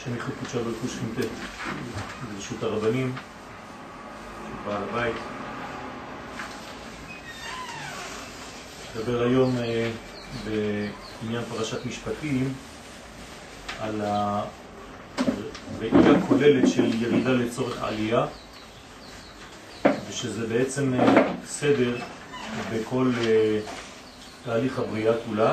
שמיכות קודשה ברכוש חינטט ברשות הרבנים, בעל הבית. נדבר היום בעניין פרשת משפטים על הראייה כוללת של ירידה לצורך עלייה, ושזה בעצם סדר בכל תהליך הבריאה כולה.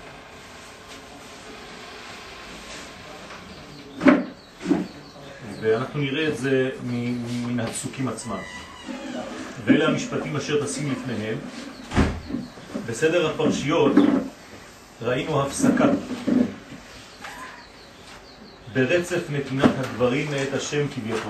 ואנחנו נראה את זה מן הפסוקים עצמם. ואלה המשפטים אשר תשים לפניהם. בסדר הפרשיות ראינו הפסקה ברצף נתינת הדברים מאת השם כביכול.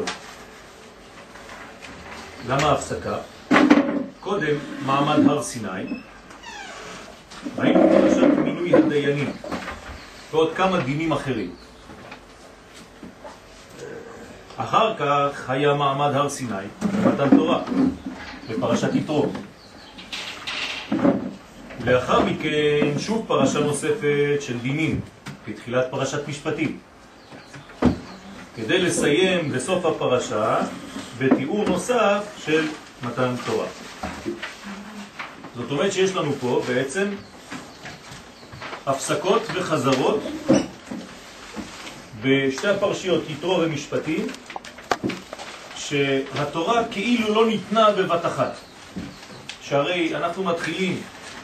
למה הפסקה? קודם מעמד הר סיני, ראינו פרשת מינוי הדיינים ועוד כמה דינים אחרים. אחר כך היה מעמד הר סיני, מתן תורה, בפרשת יתרו. לאחר מכן שוב פרשה נוספת של דינים, בתחילת פרשת משפטים. כדי לסיים בסוף הפרשה בתיאור נוסף של מתן תורה. זאת אומרת שיש לנו פה בעצם הפסקות וחזרות בשתי הפרשיות יתרו ומשפטים, שהתורה כאילו לא ניתנה בבת אחת. שהרי אנחנו מתחילים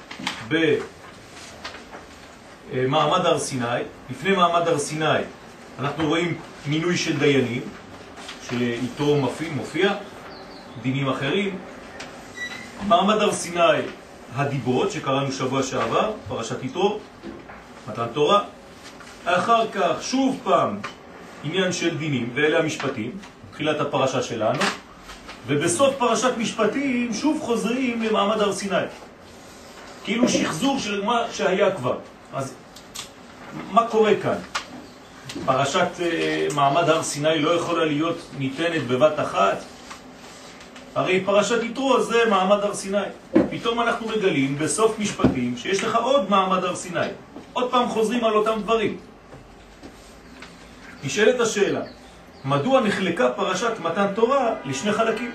במעמד הר סיני. לפני מעמד הר סיני אנחנו רואים מינוי של דיינים, שאיתו מופיע דינים אחרים. מעמד הר סיני הדיברות שקראנו שבוע שעבר, פרשת יתרו, מתן תורה. אחר כך שוב פעם עניין של דינים, ואלה המשפטים, תחילת הפרשה שלנו, ובסוף פרשת משפטים שוב חוזרים למעמד הר סיני, כאילו שחזור של מה שהיה כבר. אז מה קורה כאן? פרשת מעמד הר סיני לא יכולה להיות ניתנת בבת אחת. הרי פרשת יתרו זה מעמד הר סיני. פתאום אנחנו מגלים בסוף משפטים שיש לך עוד מעמד הר סיני. עוד פעם חוזרים על אותם דברים. נשאלת השאלה, מדוע נחלקה פרשת מתן תורה לשני חלקים?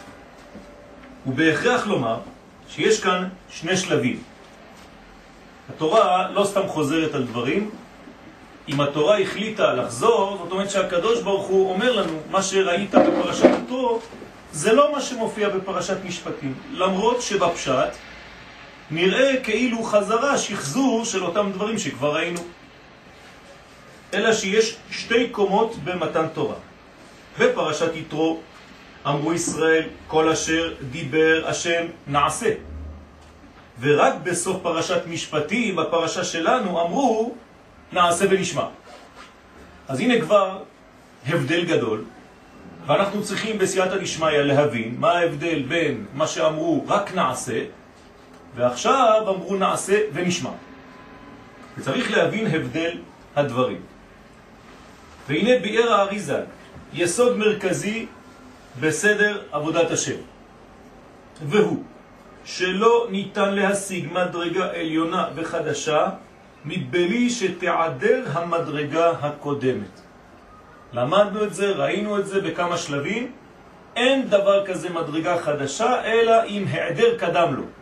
ובהכרח לומר שיש כאן שני שלבים. התורה לא סתם חוזרת על דברים. אם התורה החליטה לחזור, זאת אומרת שהקדוש ברוך הוא אומר לנו, מה שראית בפרשת יתרו זה לא מה שמופיע בפרשת משפטים, למרות שבפשט נראה כאילו חזרה, שחזור של אותם דברים שכבר ראינו. אלא שיש שתי קומות במתן תורה. בפרשת יתרו אמרו ישראל, כל אשר דיבר השם נעשה. ורק בסוף פרשת משפטים, בפרשה שלנו, אמרו נעשה ונשמע. אז הנה כבר הבדל גדול, ואנחנו צריכים בסייעתא דשמיא להבין מה ההבדל בין מה שאמרו רק נעשה, ועכשיו אמרו נעשה ונשמע. וצריך להבין הבדל הדברים. והנה ביאר האריז"ל יסוד מרכזי בסדר עבודת השם, והוא שלא ניתן להשיג מדרגה עליונה וחדשה מבלי שתעדר המדרגה הקודמת. למדנו את זה, ראינו את זה בכמה שלבים. אין דבר כזה מדרגה חדשה אלא אם העדר קדם לו.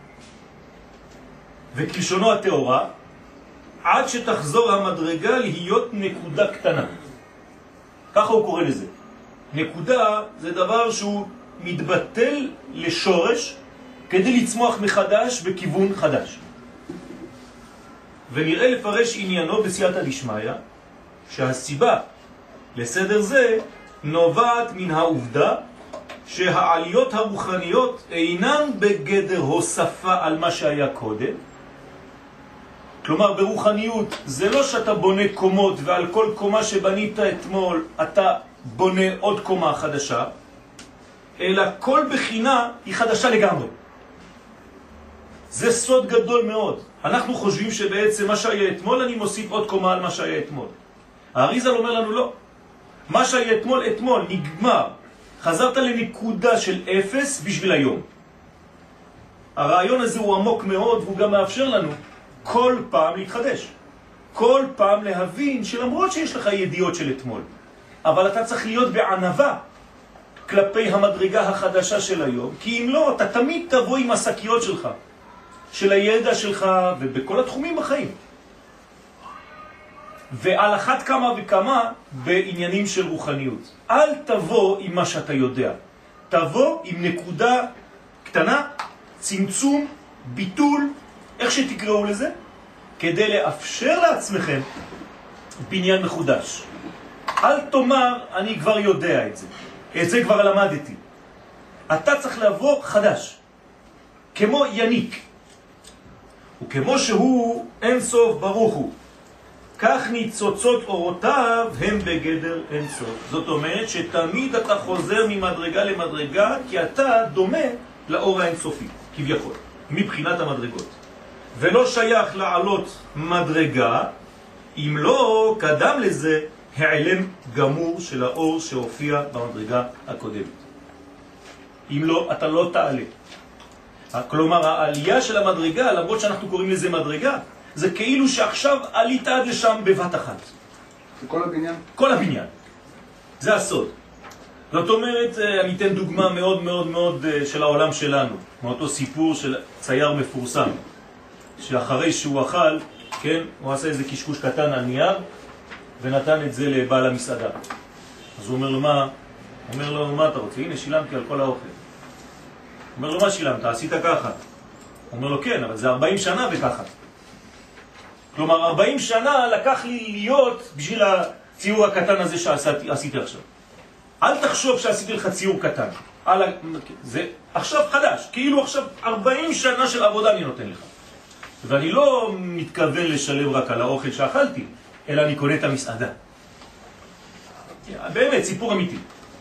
וכלשונו התאורה, עד שתחזור המדרגה להיות נקודה קטנה. ככה הוא קורא לזה. נקודה זה דבר שהוא מתבטל לשורש כדי לצמוח מחדש בכיוון חדש. ונראה לפרש עניינו בסייעתא דשמיא שהסיבה לסדר זה נובעת מן העובדה שהעליות הרוחניות אינן בגדר הוספה על מה שהיה קודם. כלומר ברוחניות זה לא שאתה בונה קומות ועל כל קומה שבנית אתמול אתה בונה עוד קומה חדשה, אלא כל בחינה היא חדשה לגמרי. זה סוד גדול מאוד. אנחנו חושבים שבעצם מה שהיה אתמול אני מוסיף עוד קומה על מה שהיה אתמול. האריז"ל אומר לנו לא. מה שהיה אתמול נגמר. חזרת לנקודה של אפס בשביל היום. הרעיון הזה הוא עמוק מאוד והוא גם מאפשר לנו כל פעם להתחדש. כל פעם להבין שלמרות שיש לך ידיעות של אתמול, אבל אתה צריך להיות בענווה כלפי המדרגה החדשה של היום, כי אם לא, אתה תמיד תבוא עם השקיות שלך, של הידע שלך, ובכל התחומים בחיים. ועל אחת כמה וכמה בעניינים של רוחניות. אל תבוא עם מה שאתה יודע. תבוא עם נקודה קטנה, צמצום, ביטול, איך שתקראו לזה, כדי לאפשר לעצמכם בניין מחודש. אל תאמר, אני כבר יודע את זה. את זה כבר למדתי. אתה צריך לבוא חדש. כמו יניק. וכמו שהוא אין סוף ברוך הוא. כך ניצוצות אורותיו הם בגדר אין סוף. זאת אומרת שתמיד אתה חוזר ממדרגה למדרגה, כי אתה דומה לאור האינסופי, כביכול, מבחינת המדרגות. ולא שייך לעלות מדרגה, אם לא קדם לזה העלם גמור של האור שהופיע במדרגה הקודמת. אם לא, אתה לא תעלה. כלומר, העלייה של המדרגה, למרות שאנחנו קוראים לזה מדרגה, זה כאילו שעכשיו עלית עד לשם בבת אחת. זה כל הבניין? כל הבניין. זה הסוד. זאת אומרת, אני אתן דוגמה מאוד מאוד מאוד של העולם שלנו, מאותו סיפור של צייר מפורסם, שאחרי שהוא אכל, כן, הוא עשה איזה קשקוש קטן על נייר, ונתן את זה לבעל המסעדה. אז הוא אומר לו, מה? הוא אומר לו, מה אתה רוצה? הנה, שילמתי על כל האוכל. הוא אומר לו, מה שילמת? עשית ככה. הוא אומר לו, כן, אבל זה 40 שנה וככה. כלומר, 40 שנה לקח לי להיות בשביל הציור הקטן הזה שעשיתי עכשיו. אל תחשוב שעשיתי לך ציור קטן. זה עכשיו חדש. כאילו עכשיו 40 שנה של עבודה אני נותן לך. ואני לא מתכוון לשלם רק על האוכל שאכלתי, אלא אני קונה את המסעדה. באמת, סיפור אמיתי.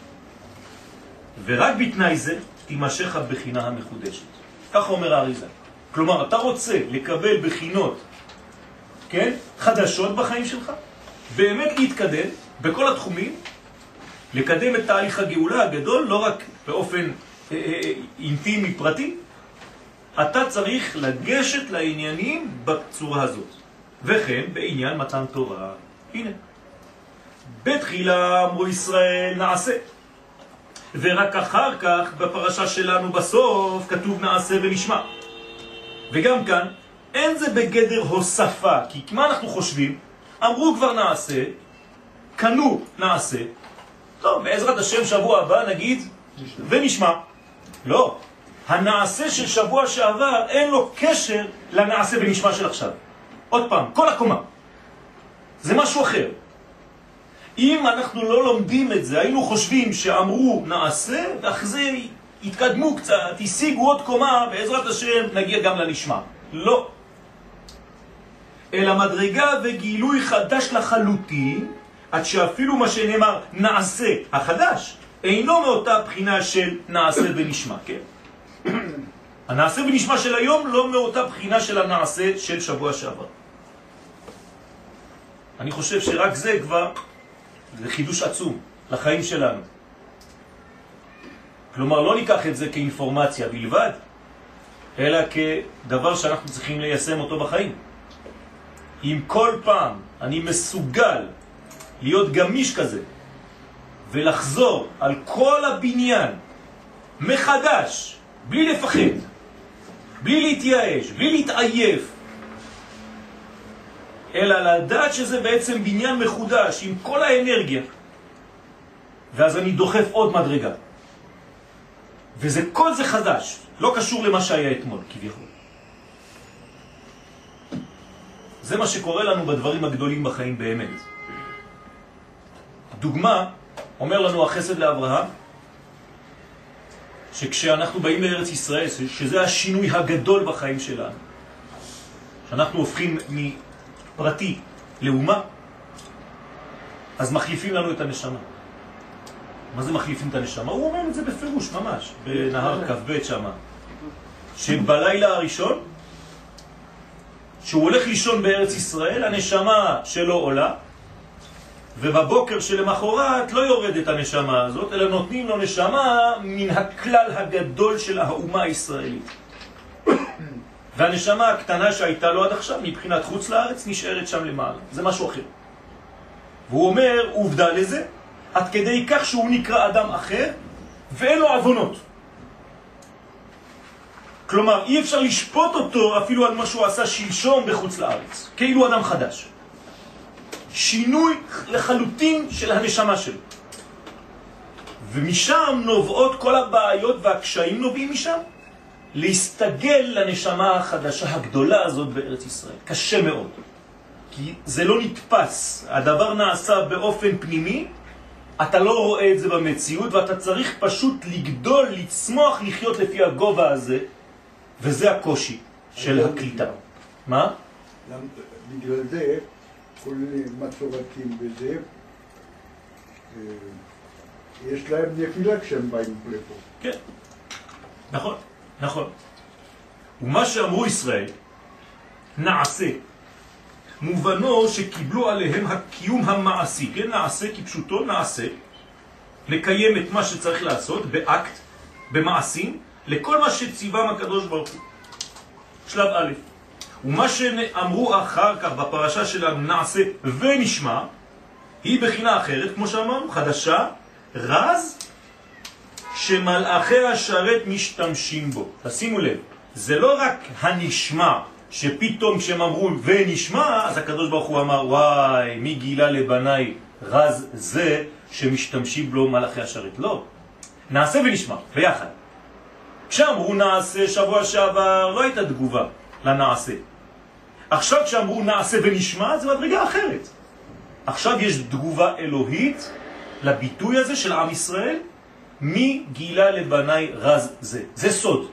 ורק בתנאי זה תימשך הבחינה המחודשת. כך אומר האריזה. כלומר, אתה רוצה לקבל בחינות, כן, חדשות בחיים שלך, באמת להתקדם בכל התחומים, לקדם את תהליך הגאולה הגדול, לא רק באופן אינטימי פרטי, אתה צריך לגשת לעניינים בצורה הזאת. וכן בעניין מתן תורה. הנה. בתחילה אמרו ישראל נעשה. ורק אחר כך בפרשה שלנו בסוף כתוב נעשה ונשמע. וגם כאן אין זה בגדר הוספה, כי מה אנחנו חושבים? אמרו כבר נעשה, קנו נעשה. טוב, בעזרת השם שבוע הבא נגיד ונשמע. לא. הנעשה של שבוע שעבר אין לו קשר לנעשה ונשמע של עכשיו. עוד פעם, כל הקומה. זה משהו אחר. אם אנחנו לא לומדים את זה, היינו חושבים שאמרו נעשה, ואחרי זה התקדמו קצת, השיגו עוד קומה, בעזרת השם נגיע גם לנשמע. לא. אלא מדרגה וגילוי חדש לחלוטין, עד שאפילו מה שנאמר נעשה החדש, אינו מאותה בחינה של נעשה ונשמע, כן? הנעשה ונשמע של היום לא מאותה בחינה של הנעשה של שבוע שעבר. אני חושב שרק זה כבר זה חידוש עצום לחיים שלנו. כלומר, לא ניקח את זה כאינפורמציה בלבד, אלא כדבר שאנחנו צריכים ליישם אותו בחיים. אם כל פעם אני מסוגל להיות גמיש כזה, ולחזור על כל הבניין מחדש, בלי לפחד, בלי להתייאש, בלי להתעייף, אלא לדעת שזה בעצם בניין מחודש עם כל האנרגיה, ואז אני דוחף עוד מדרגה. וזה כל זה חדש, לא קשור למה שהיה אתמול, כביכול. זה מה שקורה לנו בדברים הגדולים בחיים באמת. דוגמה, אומר לנו החסד לאברהם, שכשאנחנו באים לארץ ישראל, שזה השינוי הגדול בחיים שלנו, שאנחנו הופכים מפרטי לאומה, אז מחליפים לנו את הנשמה. מה זה מחליפים את הנשמה? הוא אומר את זה בפירוש ממש, בנהר כ"ב שמה. שבלילה הראשון, שהוא הולך לישון בארץ ישראל, הנשמה שלו עולה, ובבוקר שלמחרת לא יורדת הנשמה הזאת, אלא נותנים לו נשמה מן הכלל הגדול של האומה הישראלית. והנשמה הקטנה שהייתה לו עד עכשיו מבחינת חוץ לארץ נשארת שם למעלה. זה משהו אחר. והוא אומר עובדה לזה, עד כדי כך שהוא נקרא אדם אחר ואין לו עוונות. כלומר, אי אפשר לשפוט אותו אפילו על מה שהוא עשה שלשום בחוץ לארץ, כאילו אדם חדש. שינוי לחלוטין של הנשמה שלו. ומשם נובעות כל הבעיות והקשיים נובעים משם. להסתגל לנשמה החדשה הגדולה הזאת בארץ ישראל. קשה מאוד. כי זה לא נתפס. הדבר נעשה באופן פנימי, אתה לא רואה את זה במציאות, ואתה צריך פשוט לגדול, לצמוח, לחיות לפי הגובה הזה, וזה הקושי של הקליטה. מה? בגלל זה, כל מסורתיים בזה, יש להם נפילה כשהם באים לפה. כן, נכון, נכון. ומה שאמרו ישראל, נעשה, מובנו שקיבלו עליהם הקיום המעשי, כן? נעשה כפשוטו, נעשה, לקיים את מה שצריך לעשות באקט, במעשים, לכל מה שציוום הקדוש ברוך הוא. שלב א'. ומה שאמרו אחר כך בפרשה שלנו נעשה ונשמע, היא בחינה אחרת, כמו שאמרנו, חדשה, רז, שמלאכי השרת משתמשים בו. תשימו לב, זה לא רק הנשמע, שפתאום כשהם אמרו ונשמע, אז הקדוש ברוך הוא אמר, וואי, מי גילה לבניי רז זה שמשתמשים בו מלאכי השרת. לא, נעשה ונשמע, ביחד. כשאמרו נעשה שבוע שעבר, לא הייתה תגובה לנעשה. עכשיו כשאמרו נעשה ונשמע, זה מדרגה אחרת. עכשיו יש תגובה אלוהית לביטוי הזה של עם ישראל, מי גילה לבניי רז זה. זה סוד.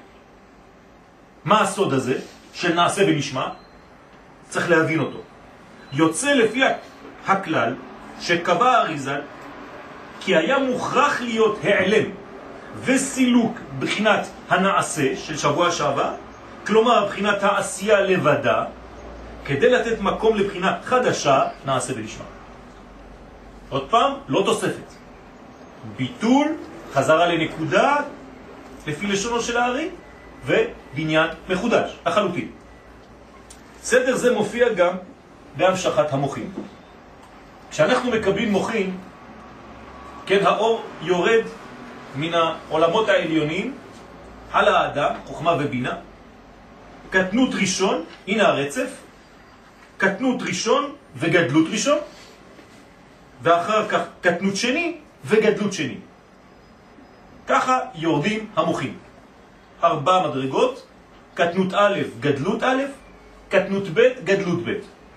מה הסוד הזה של נעשה ונשמע? צריך להבין אותו. יוצא לפי הכלל שקבע אריז"ל, כי היה מוכרח להיות העלם וסילוק בחינת הנעשה של שבוע שעבר, כלומר בחינת העשייה לבדה, כדי לתת מקום לבחינה חדשה, נעשה ונשמע. עוד פעם, לא תוספת. ביטול, חזרה לנקודה, לפי לשונו של הארי, ובניין מחודש, לחלוטין. סדר זה מופיע גם בהמשכת המוחים. כשאנחנו מקבלים מוחים, כן, האור יורד מן העולמות העליונים על האדם, חוכמה ובינה, קטנות ראשון, הנה הרצף, קטנות ראשון וגדלות ראשון, ואחר כך קטנות שני וגדלות שני. ככה יורדים המוחים. 4 מדרגות, קטנות א', גדלות א', קטנות ב', גדלות ב'.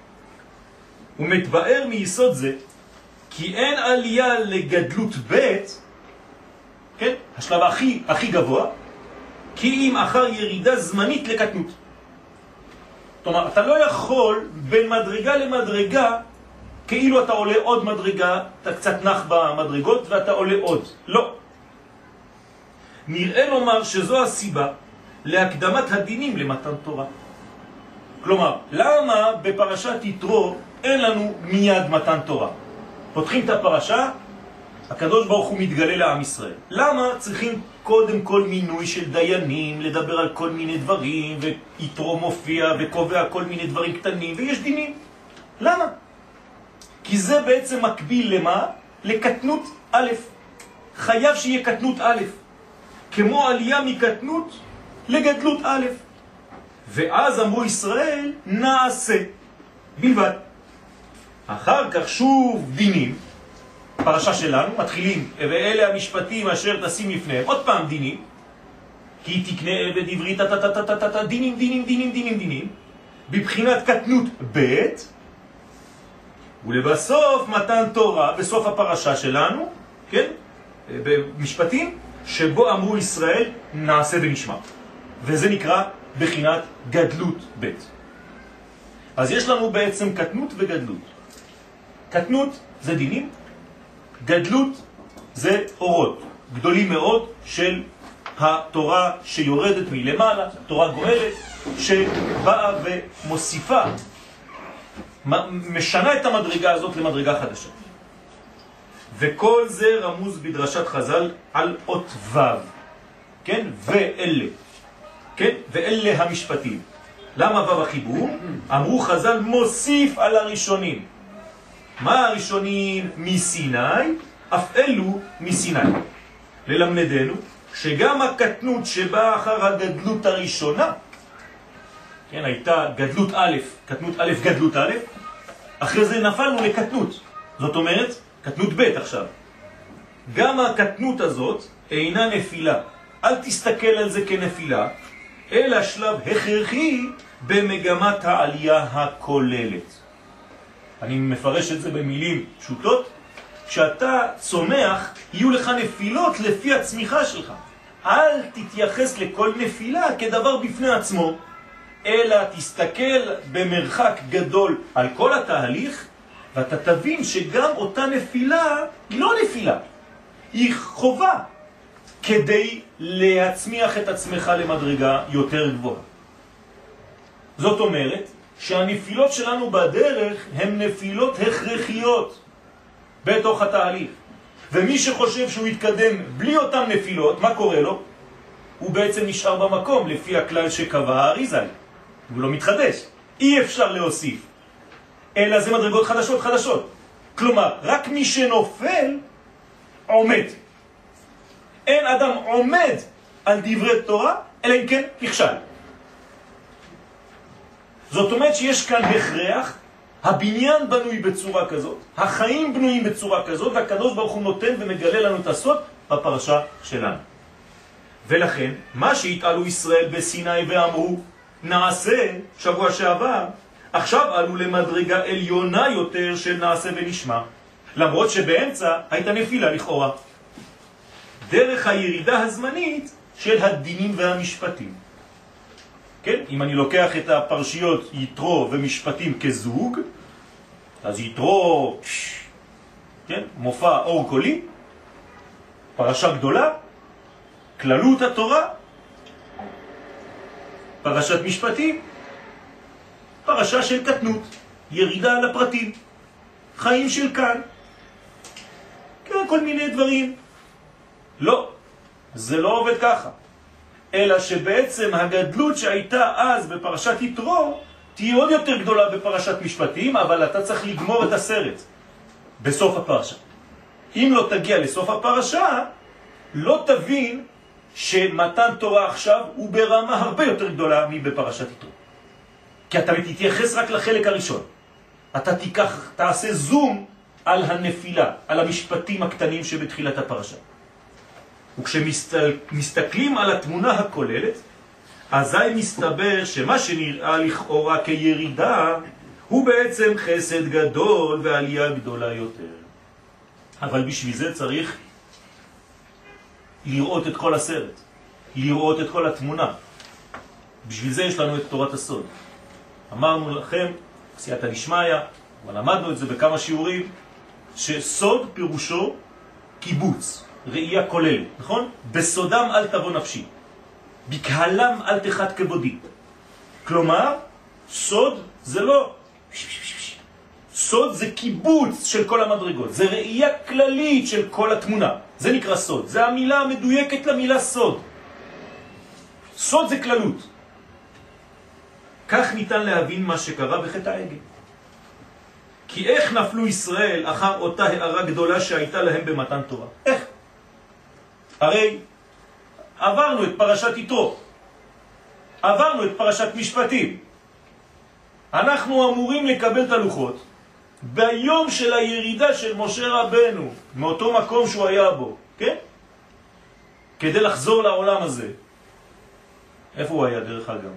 ומתבאר מיסוד זה, כי אין עלייה לגדלות ב', כן, השלב הכי גבוה, כי אם אחר ירידה זמנית לקטנות. כלומר, אתה לא יכול בין מדרגה למדרגה, כאילו אתה עולה עוד מדרגה, אתה קצת נח במדרגות ואתה עולה עוד. לא. נראה לומר שזו הסיבה להקדמת הדינים למתן תורה. כלומר, למה בפרשת יתרו אין לנו מיד מתן תורה? פותחים את הפרשה, הקדוש ברוך הוא מתגלה לעם ישראל. למה צריכים קודם כל מינוי של דיינים, לדבר על כל מיני דברים, ויתרו מופיע וקובע כל מיני דברים קטנים, ויש דינים? למה? כי זה בעצם מקביל למה? לקטנות א'. חייב שיהיה קטנות א', כמו עלייה מקטנות לגדלות א'. ואז אמרו ישראל, נעשה בלבד. אחר כך שוב דינים, פרשה שלנו, מתחילים, ואלה המשפטים אשר תשים לפניהם, עוד פעם דינים, כי תקנה עבד עברי, דינים, דינים, דינים, דינים, דינים, בבחינת קטנות ב', ולבסוף מתן תורה, בסוף הפרשה שלנו, כן, במשפטים, שבו אמרו ישראל, נעשה ונשמע. וזה נקרא בחינת גדלות ב'. אז יש לנו בעצם קטנות וגדלות. קטנות זה דינים, גדלות זה אורות גדולים מאוד של התורה שיורדת מלמעלה, תורה גואלת שבאה ומוסיפה, משנה את המדרגה הזאת למדרגה חדשה. וכל זה רמוז בדרשת חז"ל על אות ו', כן? ואלה, כן? ואלה המשפטים. למה וו החיבור? אמרו חז"ל מוסיף על הראשונים. מה הראשונים מסיני? אף אלו מסיני. ללמדנו שגם הקטנות שבאה אחר הגדלות הראשונה, כן, הייתה גדלות א', קטנות א', גדלות א', אחרי זה נפלנו לקטנות. זאת אומרת, קטנות ב' עכשיו. גם הקטנות הזאת אינה נפילה. אל תסתכל על זה כנפילה, אלא שלב הכרחי במגמת העלייה הכוללת. אני מפרש את זה במילים פשוטות. כשאתה צומח, יהיו לך נפילות לפי הצמיחה שלך. אל תתייחס לכל נפילה כדבר בפני עצמו, אלא תסתכל במרחק גדול על כל התהליך, ואתה תבין שגם אותה נפילה היא לא נפילה, היא חובה כדי להצמיח את עצמך למדרגה יותר גבוהה. זאת אומרת שהנפילות שלנו בדרך הן נפילות הכרחיות בתוך התהליך. ומי שחושב שהוא יתקדם בלי אותן נפילות, מה קורה לו? הוא בעצם נשאר במקום לפי הכלל שקבע האריז"ל. הוא לא מתחדש. אי אפשר להוסיף. אלא זה מדרגות חדשות חדשות. כלומר, רק מי שנופל עומד. אין אדם עומד על דברי תורה, אלא אם כן נכשל. זאת אומרת שיש כאן הכרח, הבניין בנוי בצורה כזאת, החיים בנויים בצורה כזאת, והקדוש ברוך הוא נותן ומגלה לנו את הסוד בפרשה שלנו. ולכן, מה שהתעלו ישראל בסיני ואמרו, נעשה שבוע שעבר, עכשיו עלו למדרגה עליונה יותר של נעשה ונשמע, למרות שבאמצע הייתה נפילה לכאורה. דרך הירידה הזמנית של הדינים והמשפטים. כן? אם אני לוקח את הפרשיות יתרו ומשפטים כזוג, אז יתרו, כן? מופע אור קולי, פרשה גדולה, כללות התורה, פרשת משפטים, פרשה של קטנות, ירידה לפרטים, חיים של כאן, כן, כל מיני דברים. לא, זה לא עובד ככה. אלא שבעצם הגדלות שהייתה אז בפרשת יתרו תהיה עוד יותר גדולה בפרשת משפטים, אבל אתה צריך לגמור את הסרט בסוף הפרשה. אם לא תגיע לסוף הפרשה, לא תבין שמתן תורה עכשיו הוא ברמה הרבה יותר גדולה מבפרשת יתרו. כי אתה תתייחס רק לחלק הראשון. אתה תעשה זום על הנפילה, על המשפטים הקטנים שבתחילת הפרשה. וכשמסתכלים על התמונה הכוללת, אזי מסתבר שמה שנראה לכאורה כירידה הוא בעצם חסד גדול ועלייה גדולה יותר. אבל בשביל זה צריך לראות את כל הסרט, לראות את כל התמונה. בשביל זה יש לנו את תורת הסוד. אמרנו לכם, סייעתא דשמיא, אבל למדנו את זה בכמה שיעורים, שסוד פירושו קיבוץ, ראייה כוללת, נכון? בסודם אל תבוא נפשי, בקהלם אל תחת כבודי. כלומר, סוד זה לא... סוד זה קיבוץ של כל המדרגות, זה ראייה כללית של כל התמונה. זה נקרא סוד, זה המילה המדויקת למילה סוד. סוד זה כללות. כך ניתן להבין מה שקרה בחטא העגל. כי איך נפלו ישראל אחר אותה הערה גדולה שהייתה להם במתן תורה? איך? הרי עברנו את פרשת יתרו, עברנו את פרשת משפטים. אנחנו אמורים לקבל את הלוחות ביום של הירידה של משה רבנו, מאותו מקום שהוא היה בו, כן? כדי לחזור לעולם הזה. איפה הוא היה דרך אגב?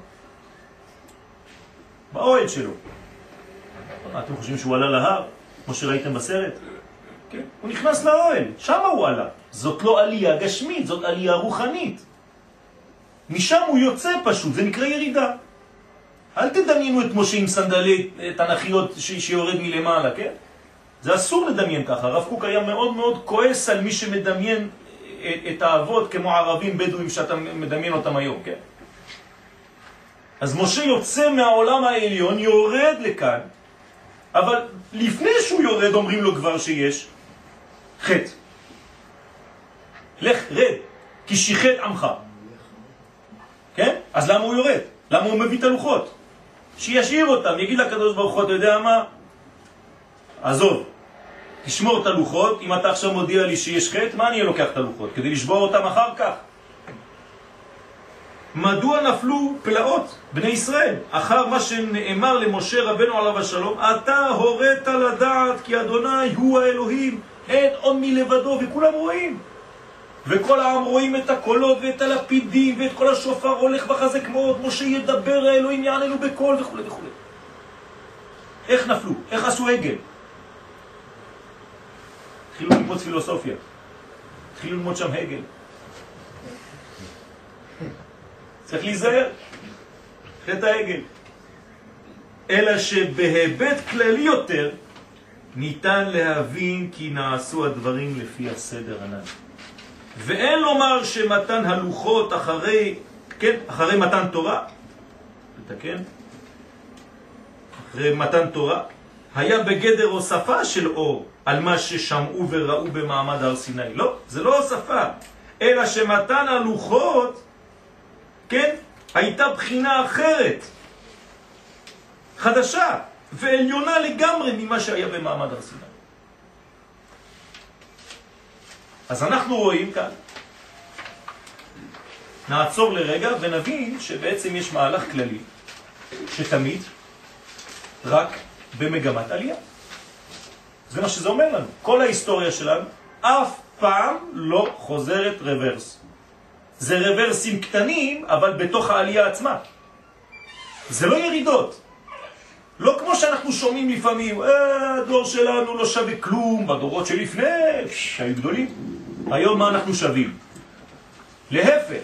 באוהל שלו. אתם חושבים שהוא עלה להר, כמו שראיתם בסרט? כן? הוא נכנס לאוהל, שם הוא עלה. זאת לא עלייה גשמית, זאת עלייה רוחנית. משם הוא יוצא פשוט, זה נקרא ירידה. אל תדמיינו את משה עם סנדלי תנכיות שיורד מלמעלה, כן? זה אסור לדמיין ככה. הרב קוק היה מאוד מאוד כועס על מי שמדמיין את האבות כמו ערבים בדואים שאתה מדמיין אותם היום, כן? אז משה יוצא מהעולם העליון, יורד לכאן, אבל לפני שהוא יורד אומרים לו כבר שיש חטא. לך, רד, כי שיחת עמך. כן? אז למה הוא יורד? למה הוא מביא את הלוחות? שישאיר אותם, יגיד לקדוש ברוך הוא, אתה יודע מה? עזוב, תשמור את הלוחות, אם אתה עכשיו מודיע לי שיש חטא, מה אני לוקח את הלוחות? כדי לשבור אותם אחר כך. מדוע נפלו פלאות בני ישראל? אחר מה שנאמר למשה רבנו עליו השלום, אתה הורית לדעת כי אדוני הוא האלוהים, אין עוד מלבדו, וכולם רואים. וכל העם רואים את הקולות ואת הלפידים ואת כל השופר הולך בחזק מאוד, משה ידבר, האלוהים יעננו בקול וכו' וכו'. איך נפלו? איך עשו עגל? התחילו ללמוד פילוסופיה, התחילו ללמוד שם הגל. צריך להיזהר, חטא העגל. אלא שבהיבט כללי יותר ניתן להבין כי נעשו הדברים לפי הסדר הנ"ל. ואין לומר שמתן הלוחות אחרי מתן תורה, לתקן, אחרי מתן תורה, היה בגדר הוספה של אור על מה ששמעו וראו במעמד הר סיני. לא, זה לא הוספה, אלא שמתן הלוחות, כן, הייתה בחינה אחרת, חדשה ועליונה לגמרי ממה שהיה במעמד הר סיני. אז אנחנו רואים כאן, נעצור לרגע ונבין שבעצם יש מהלך כללי שתמיד רק במגמת עלייה. זה מה שזה אומר לנו. כל ההיסטוריה שלנו אף פעם לא חוזרת רוורס. זה רוורסים קטנים, אבל בתוך העלייה עצמה. זה לא ירידות. לא כמו שאנחנו שומעים לפעמים, הדור שלנו לא שווה כלום, בדורות שלפני, שהיו גדולים. היום מה אנחנו שווים? להפך.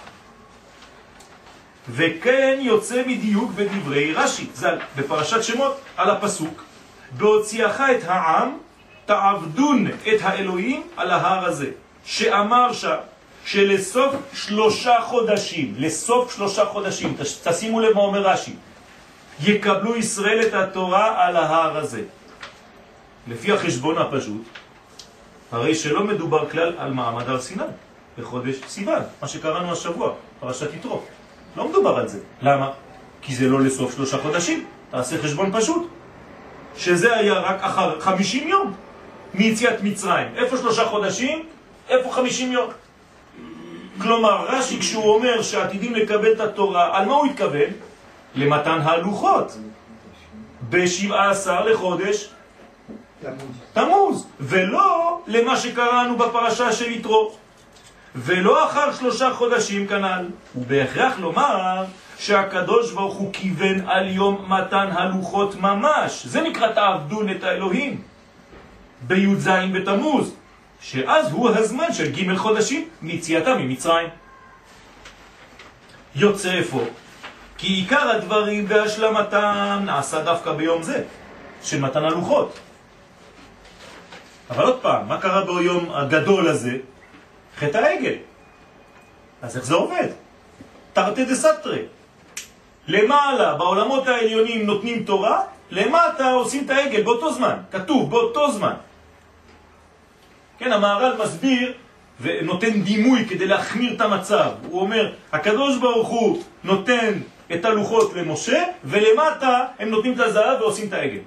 וכן יוצא מדיוק בדברי רש"י, ז"ל, בפרשת שמות, על הפסוק, בהוציאך את העם, תעבדון את האלוהים על ההר הזה, שאמר שלסוף 3 חודשים, לסוף 3 חודשים, תשימו לב מה אומר רש"י, יקבלו ישראל את התורה על ההר הזה. לפי החשבון הפשוט, הרי שלא מדובר כלל על מעמד הר סיני, בחודש סיוון, מה שקראנו השבוע, פרשת יתרו. לא מדובר על זה. למה? כי זה לא לסוף 3 חודשים. תעשה חשבון פשוט. שזה היה רק אחר 50 יום מיציאת מצרים. איפה 3 חודשים? איפה 50 יום? כלומר, רש"י כשהוא אומר שעתידים לקבל את התורה, על מה הוא התכוון? למתן הלוחות. ב-17 לחודש תמוז. ולא למה שקראנו בפרשה של יתרו. ולא אחר 3 חודשים כנ"ל. ובהכרח לומר שהקדוש ברוך הוא כיוון על יום מתן הלוחות ממש. זה נקרא תעבדון את האלוהים. בי"ז בתמוז, שאז הוא הזמן של ג' חודשים מיציאתם ממצרים. יוצא איפה? כי עיקר הדברים והשלמתם נעשה דווקא ביום זה, של מתן הלוחות. אבל עוד פעם, מה קרה ביום הגדול הזה? חטא העגל. אז איך זה עובד? תרתי דסתרי. למעלה, בעולמות העליונים נותנים תורה, למטה עושים את העגל באותו זמן. כתוב, באותו זמן. כן, המהר"ל מסביר ונותן דימוי כדי להחמיר את המצב. הוא אומר, הקדוש ברוך הוא נותן את הלוחות למשה, ולמטה הם נותנים את הזהב ועושים את העגל.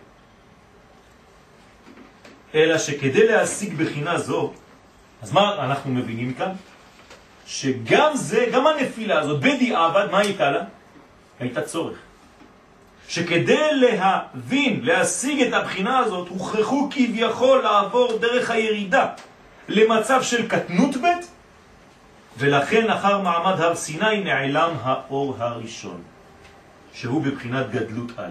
אלא שכדי להשיג בחינה זו, אז מה אנחנו מבינים כאן? שגם זה, גם הנפילה הזאת, בדיעבד, מה הייתה לה? הייתה צורך. שכדי להבין, להשיג את הבחינה הזאת, הוכרחו כביכול לעבור דרך הירידה למצב של קטנות ב', ולכן אחר מעמד הר סיני נעלם האור הראשון, שהוא בבחינת גדלות א',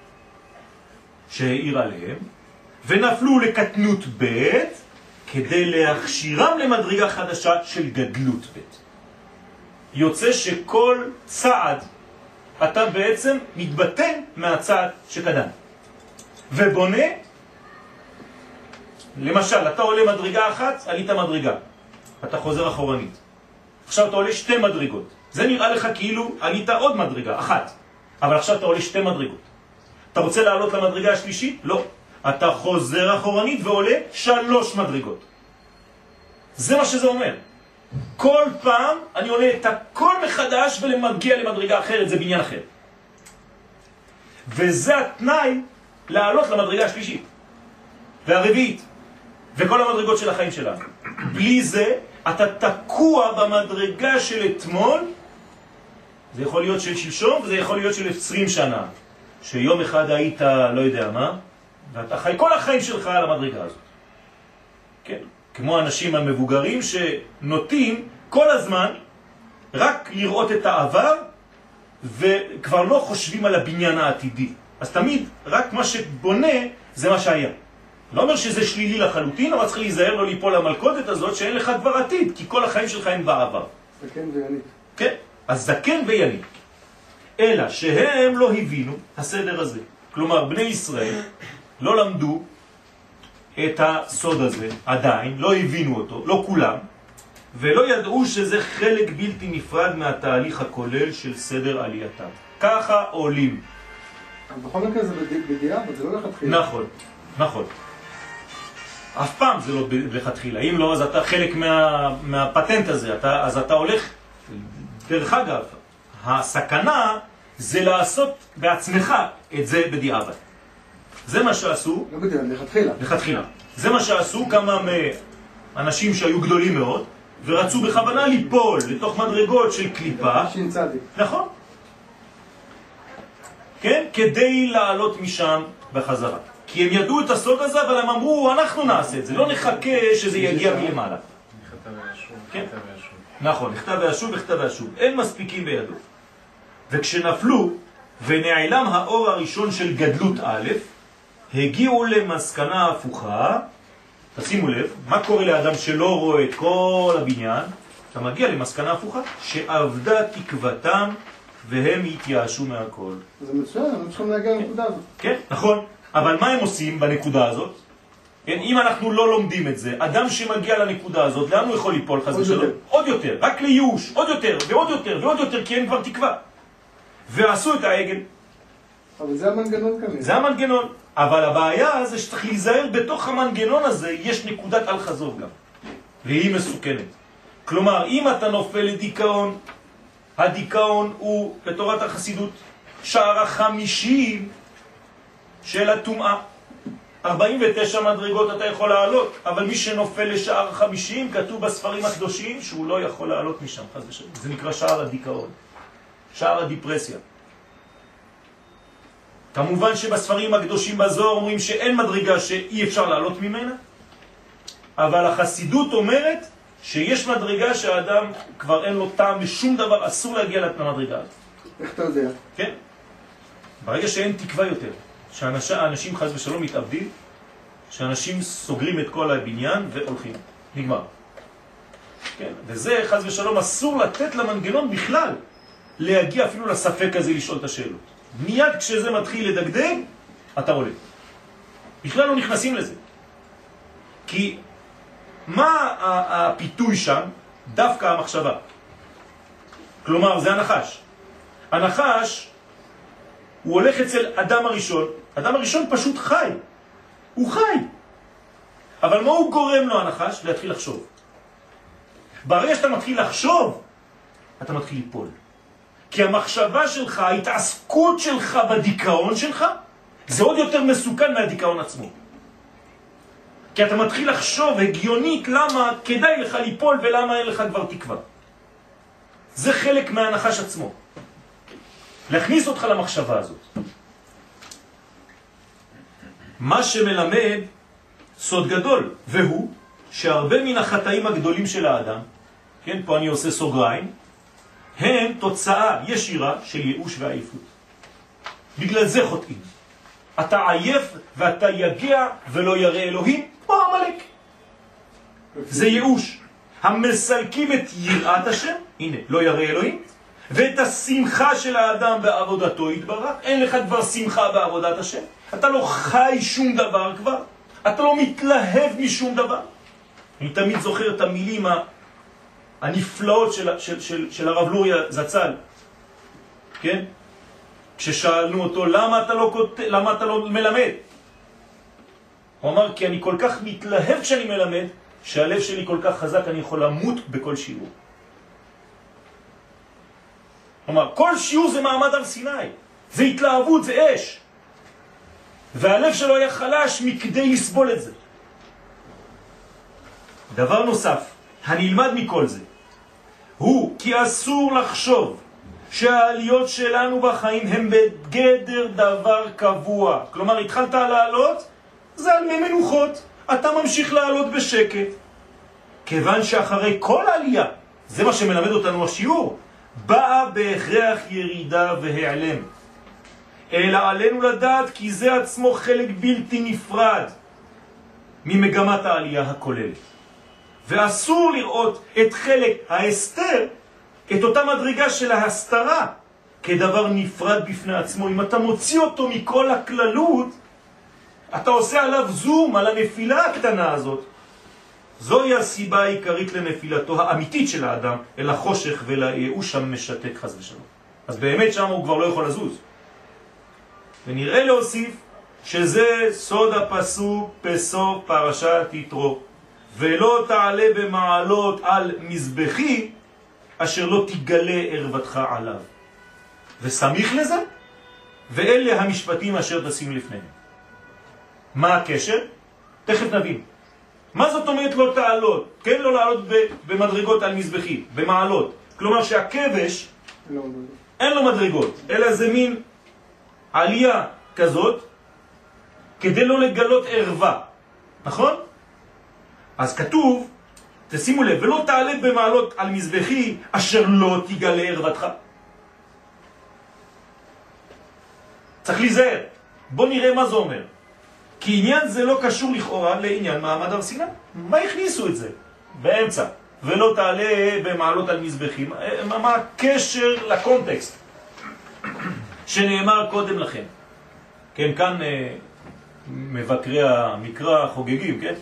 שהאיר עליהם, ונפלו לקטנות ב', כדי להכשירם למדרגה חדשה של גדלות ב'. יוצא שכל צעד אתה בעצם מתבטן מהצעד שקדם. ובונה, למשל, אתה עולה מדרגה אחת, עלית מדרגה. אתה חוזר אחורנית. עכשיו אתה עולה 2 מדרגות. זה נראה לך כאילו עלית עוד מדרגה, אחת. אבל עכשיו אתה עולה 2 מדרגות. אתה רוצה לעלות למדרגה השלישית? לא. אתה חוזר אחורנית ועולה 3 מדרגות. זה מה שזה אומר. כל פעם אני עולה את הכל מחדש ולמגיע למדרגה אחרת, זה בניין אחר. וזה התנאי לעלות למדרגה השלישית והרביעית וכל המדרגות של החיים שלנו. בלי זה אתה תקוע במדרגה של אתמול, זה יכול להיות של שלשום וזה יכול להיות של 20 שנה, שיום אחד היית לא יודע מה, ואתה חי כל החיים שלך על המדרגה הזאת. כן? כמו אנשים המבוגרים שנוטים כל הזמן רק לראות את העבר וכבר לא חושבים על הבניין העתידי. אז תמיד רק מה שבונה זה מה שהיה. לא אומר שזה שלילי לחלוטין, אבל צריך להיזהר לא ליפול למלכודת הזאת שאין לך כבר עתיד, כי כל החיים שלך הם בעבר. זקן וינית. כן, אז זקן וינית. אלא שהם לא הבינו הסדר הזה. כלומר, בני ישראל לא למדו את הסוד הזה, עדיין, לא הבינו אותו, לא כולם, ולא ידעו שזה חלק בלתי נפרד מהתהליך הכולל של סדר עלייתם. ככה עולים. בכל מקרה זה בדיעה, אבל זה לא לכתחילה. נכון, נכון. אף פעם זה לא לכתחילה. אם לא, אז אתה חלק מהפטנט הזה, אז אתה הולך. דרך אגב, הסכנה זה לעשות בעצמך את זה בדיעבד. זה מה שעשו. לא בדיעה, לכתחילה. לכתחילה. זה מה שעשו כמה אנשים שהיו גדולים מאוד, ורצו בכוונה ליפול לתוך מדרגות של קליפה. שינצדי. נכון. כן? כדי לעלות משם בחזרה. כי הם ידעו את הסוד הזה, אבל הם אמרו, אנחנו נעשה את זה, לא נחכה שזה יגיע מלמעלה. נכתב וישוב, כן. נכתב וישוב. נכון, נכתב וישוב וכתב וישוב. אין מספיקים בידו. וכשנפלו ונעלם האור הראשון של גדלות א', הגיעו למסקנה הפוכה. תשימו לב, מה קורה לאדם שלא רואה את כל הבניין? אתה מגיע למסקנה הפוכה, שעבדה תקוותם והם התייאשו מהכל. זה מצוין, אנחנו צריכים להגיע לנקודה הזאת. כן, נכון. אבל מה הם עושים בנקודה הזאת? אם אנחנו לא לומדים את זה, אדם שמגיע לנקודה הזאת, לאן הוא יכול ליפול חס ושלום? עוד יותר, רק לייאוש, עוד יותר ועוד יותר ועוד יותר, כי אין כבר תקווה. ועשו את העגל. אבל זה המנגנון כנראה. זה המנגנון. אבל הבעיה זה שצריך להיזהר בתוך המנגנון הזה, יש נקודת אל חזור גם. והיא מסוכנת. כלומר, אם אתה נופל לדיכאון, הדיכאון הוא בתורת החסידות שער ה-50 של הטומאה. 49 מדרגות אתה יכול לעלות, אבל מי שנופל לשער 50 כתוב בספרים הקדושים שהוא לא יכול לעלות משם, חס ושלום. זה נקרא שער הדיכאון, שער הדיפרסיה. כמובן שבספרים הקדושים בזוהר אומרים שאין מדרגה שאי אפשר לעלות ממנה, אבל החסידות אומרת שיש מדרגה שהאדם כבר אין לו טעם בשום דבר, אסור להגיע למדרגה הזאת. איך אתה יודע? כן. ברגע שאין תקווה יותר, שאנשים חס ושלום מתאבדים, שאנשים סוגרים את כל הבניין והולכים. נגמר. כן. וזה חס ושלום אסור לתת למנגנון בכלל להגיע אפילו לספק הזה לשאול את השאלות. מיד כשזה מתחיל לדגדג, אתה עולה. בכלל לא נכנסים לזה. כי מה הפיתוי שם? דווקא המחשבה. כלומר, זה הנחש. הנחש הוא הולך אצל אדם הראשון. אדם הראשון פשוט חי. הוא חי. אבל מה הוא גורם לו הנחש? להתחיל לחשוב. ברגע שאתה מתחיל לחשוב, אתה מתחיל ליפול. כי המחשבה שלך, ההתעסקות שלך בדיכאון שלך, זה עוד יותר מסוכן מהדיכאון עצמו. כי אתה מתחיל לחשוב הגיונית למה כדאי לך ליפול ולמה אין לך כבר תקווה. זה חלק מהנחש עצמו. להכניס אותך למחשבה הזאת. מה שמלמד סוד גדול, והוא שהרבה מן החטאים הגדולים של האדם, כן, פה אני עושה סוגריים, הם תוצאה ישירה של ייאוש ועייפות. בגלל זה חוטאים. אתה עייף ואתה יגע ולא ירא אלוהים, כמו המלאק. זה ייאוש. המסלקים את יראת השם, הנה, לא ירא אלוהים, ואת השמחה של האדם בעבודתו יתברך. אין לך כבר שמחה בעבודת השם. אתה לא חי שום דבר כבר. אתה לא מתלהב משום דבר. אני תמיד זוכר את המילים הנפלאות של הרב לוריה זצ"ל. כן? כששאלנו אותו, למה אתה לא מלמד? הוא אמר, כי אני כל כך מתלהב כשאני מלמד, שהלב שלי כל כך חזק, אני יכול למות בכל שיעור. כלומר, כל שיעור זה מעמד הר סיני. זה התלהבות, זה אש. והלב שלו היה חלש מכדי לסבול את זה. דבר נוסף, הנלמד מכל זה, הוא כי אסור לחשוב שהעליות שלנו בחיים הם בגדר דבר קבוע. כלומר, התחלת לעלות, זה על מי מנוחות. אתה ממשיך לעלות בשקט. כיוון שאחרי כל העלייה, זה מה שמלמד אותנו השיעור, באה בהכרח ירידה והיעלם. אלא עלינו לדעת כי זה עצמו חלק בלתי נפרד ממגמת העלייה הכוללת. ואסור לראות את חלק ההסתר, את אותה מדרגה של ההסתרה, כדבר נפרד בפני עצמו. אם אתה מוציא אותו מכל הכללות, אתה עושה עליו זום, על הנפילה הקטנה הזאת. זוהי הסיבה העיקרית לנפילתו האמיתית של האדם, אל החושך ולייאוש המשתק חס ושלום. אז באמת שם הוא כבר לא יכול לזוז. ונראה להוסיף שזה סוד הפסוק בסוף פרשת יתרו. ולא תעלה במעלות על מזבחי, אשר לא תגלה ערוותך עליו. וסמיך לזה, ואלה המשפטים אשר תשים לפניהם. מה הקשר? תכף נבין. מה זאת אומרת לא תעלות? כן, לא לעלות במדרגות על מזבחי, במעלות. כלומר שהכבש אין לו מדרגות, אלא זה מין עלייה כזאת, כדי לא לגלות ערווה. נכון? אז כתוב, תשימו לב, ולא תעלה במעלות על מזבחי, אשר לא תגלה ערוותך. צריך להיזהר. בוא נראה מה זה אומר. כי עניין זה לא קשור לכאורה לעניין מעמד הר סיני. מה הכניסו את זה? באמצע. ולא תעלה במעלות על מזבחי. מה הקשר לקונטקסט שנאמר קודם לכן? כן, כאן מבקרי המקרא חוגגים, כן?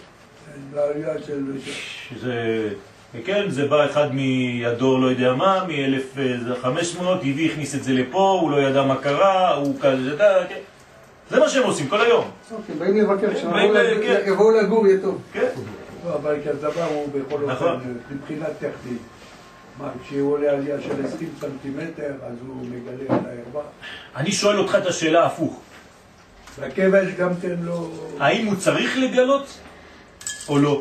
שזה, כן, זה בא אחד מידו לא יודע מה, מ-1500, הביא, הכניס את זה לפה, הוא לא ידע מה קרה, הוא כזה, כן. זה מה שהם עושים כל היום. באים לבקר, יבואו לגור, יהיה טוב. כן. אבל כדבר הוא בכל אופן, מבחינת טכנית. כשהוא עולה עלייה של 20 סנטימטר, אז הוא מגלה על הערווה. אני שואל אותך את השאלה הפוך. והכבש גם כן לא... האם הוא צריך לגלות או לא?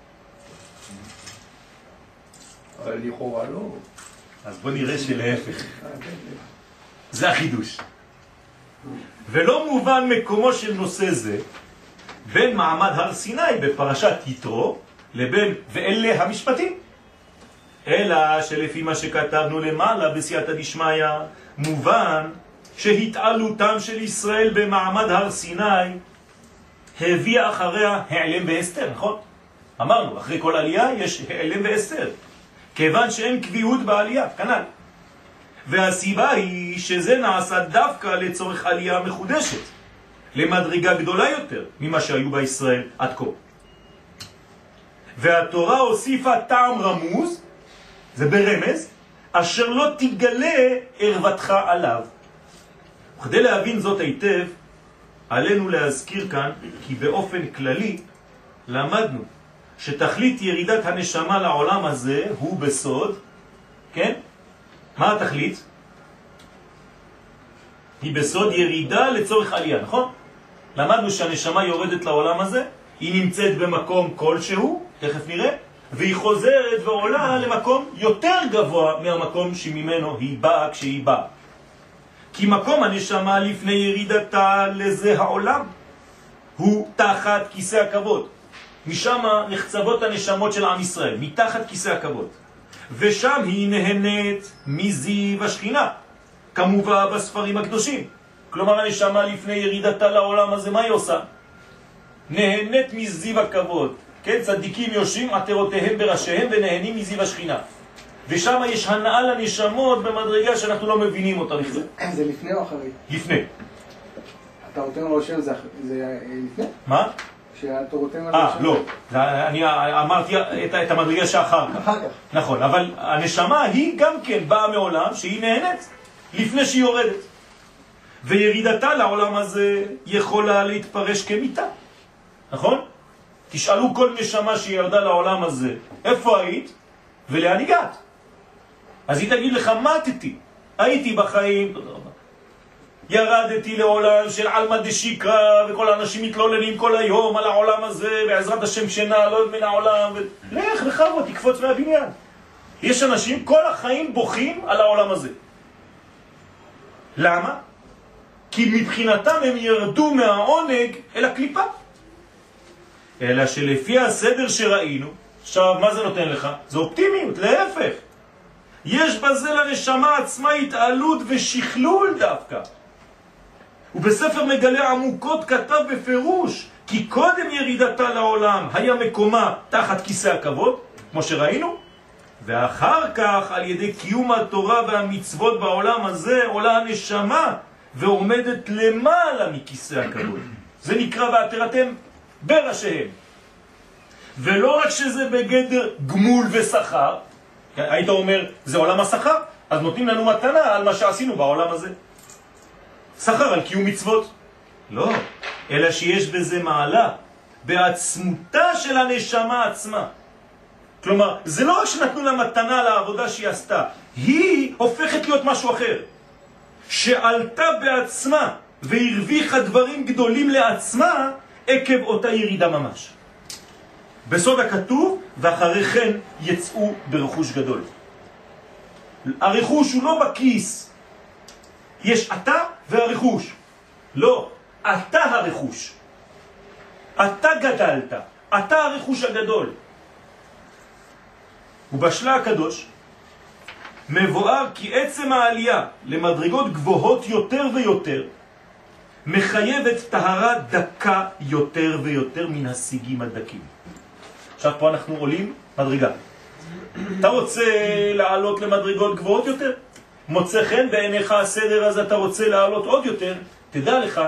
לכאורה לא. אז בוא נראה שלהפך. זה החידוש. ולא מובן מקומו של נושא זה בין מעמד הר סיני בפרשת יתרו לבין ואלה המשפטים, אלא שלפי מה שכתבנו למעלה בסייעתא דשמיא מובן שהתעלותם של ישראל במעמד הר סיני הביאה אחריה העלם והסתר, נכון? אמרנו, אחרי כל עלייה יש העלם והסתר, כיוון שאין קביעות בעלייה, כנ"ל. והסיבה היא שזה נעשה דווקא לצורך עלייה מחודשת, למדרגה גדולה יותר ממה שהיו בישראל עד כה. והתורה הוסיפה טעם רמוז, זה ברמז, אשר לא תגלה ערוותך עליו. וכדי להבין זאת היטב, עלינו להזכיר כאן כי באופן כללי למדנו שתכלית ירידת הנשמה לעולם הזה הוא בסוד, כן? מה התכלית? היא בסוד ירידה לצורך עלייה, נכון? למדנו שהנשמה יורדת לעולם הזה, היא נמצאת במקום כלשהו, תכף נראה, והיא חוזרת ועולה למקום יותר גבוה מהמקום שממנו היא באה כשהיא באה. כי מקום הנשמה לפני ירידתה לזה העולם הוא תחת כיסא הכבוד. משם נחצבות הנשמות של עם ישראל, מתחת כיסא הכבוד. ושם היא נהנית מזיו השכינה, כמובן בספרים הקדושים. כלומר הנשמה לפני ירידתה לעולם הזה, מה היא עושה? נהנית מזיו הכבוד. כן, צדיקים יושבים עטרותיהם בראשיהם ונהנים מזיו השכינה. ושם יש הנאה לנשמות במדרגה שאנחנו לא מבינים אותה בכלל. זה לפני או אחרי? לפני. אתה רותם על השם זה לפני? מה? שאתה רותם על השם? לא. אני אמרתי את המדרגה שאחר כך. אחר כך. נכון, אבל הנשמה היא גם כן באה מעולם שהיא נהנית לפני שהיא יורדת. וירידתה לעולם הזה יכולה להתפרש כמיתה. נכון? תשאלו כל נשמה שירדה לעולם הזה, איפה היית ולאן הגעת? אז היא תגיד לך, מתתי, הייתי בחיים, תודה רבה. ירדתי לעולם של עלמא דשיקרא, וכל האנשים מתלוננים כל היום על העולם הזה, בעזרת השם שינה לא מן העולם, לך לחבו, תקפוץ מהבניין. יש אנשים כל החיים בוכים על העולם הזה. למה? כי מבחינתם הם ירדו מהעונג אל הקליפה. אלא שלפי הסדר שראינו, עכשיו מה זה נותן לך? זה אופטימיות, להפך. יש בזה לנשמה עצמה התעלות ושכלול דווקא. ובספר מגלה עמוקות כתב בפירוש, כי קודם ירידתה לעולם היה מקומה תחת כיסא הכבוד, כמו שראינו, ואחר כך על ידי קיום התורה והמצוות בעולם הזה עולה הנשמה ועומדת למעלה מכיסא הכבוד. זה נקרא ואתרתם בראשיהם. ולא רק שזה בגדר גמול ושכר, היית אומר זה עולם השכר, אז נותנים לנו מתנה על מה שעשינו בעולם הזה. שכר על קיום מצוות. לא, אלא שיש בזה מעלה בעצמותה של הנשמה עצמה. כלומר, זה לא רק שנתנו לה מתנה לעבודה שהיא עשתה, היא הופכת להיות משהו אחר. שעלתה בעצמה והרוויחה דברים גדולים לעצמה עקב אותה ירידה ממש. בסוד הכתוב, ואחרי כן יצאו ברכוש גדול. הרכוש הוא לא בכיס. יש אתה והרכוש. לא, אתה הרכוש. אתה גדלת. אתה הרכוש הגדול. ובשלה הקדוש מבואר כי עצם העלייה למדרגות גבוהות יותר ויותר מחייבת טהרה דקה יותר ויותר מן השיגים הדקים. עכשיו פה אנחנו עולים מדרגה. אתה רוצה לעלות למדרגות גבוהות יותר? מוצא חן בעיניך הסדר הזה, אתה רוצה לעלות עוד יותר, תדע לך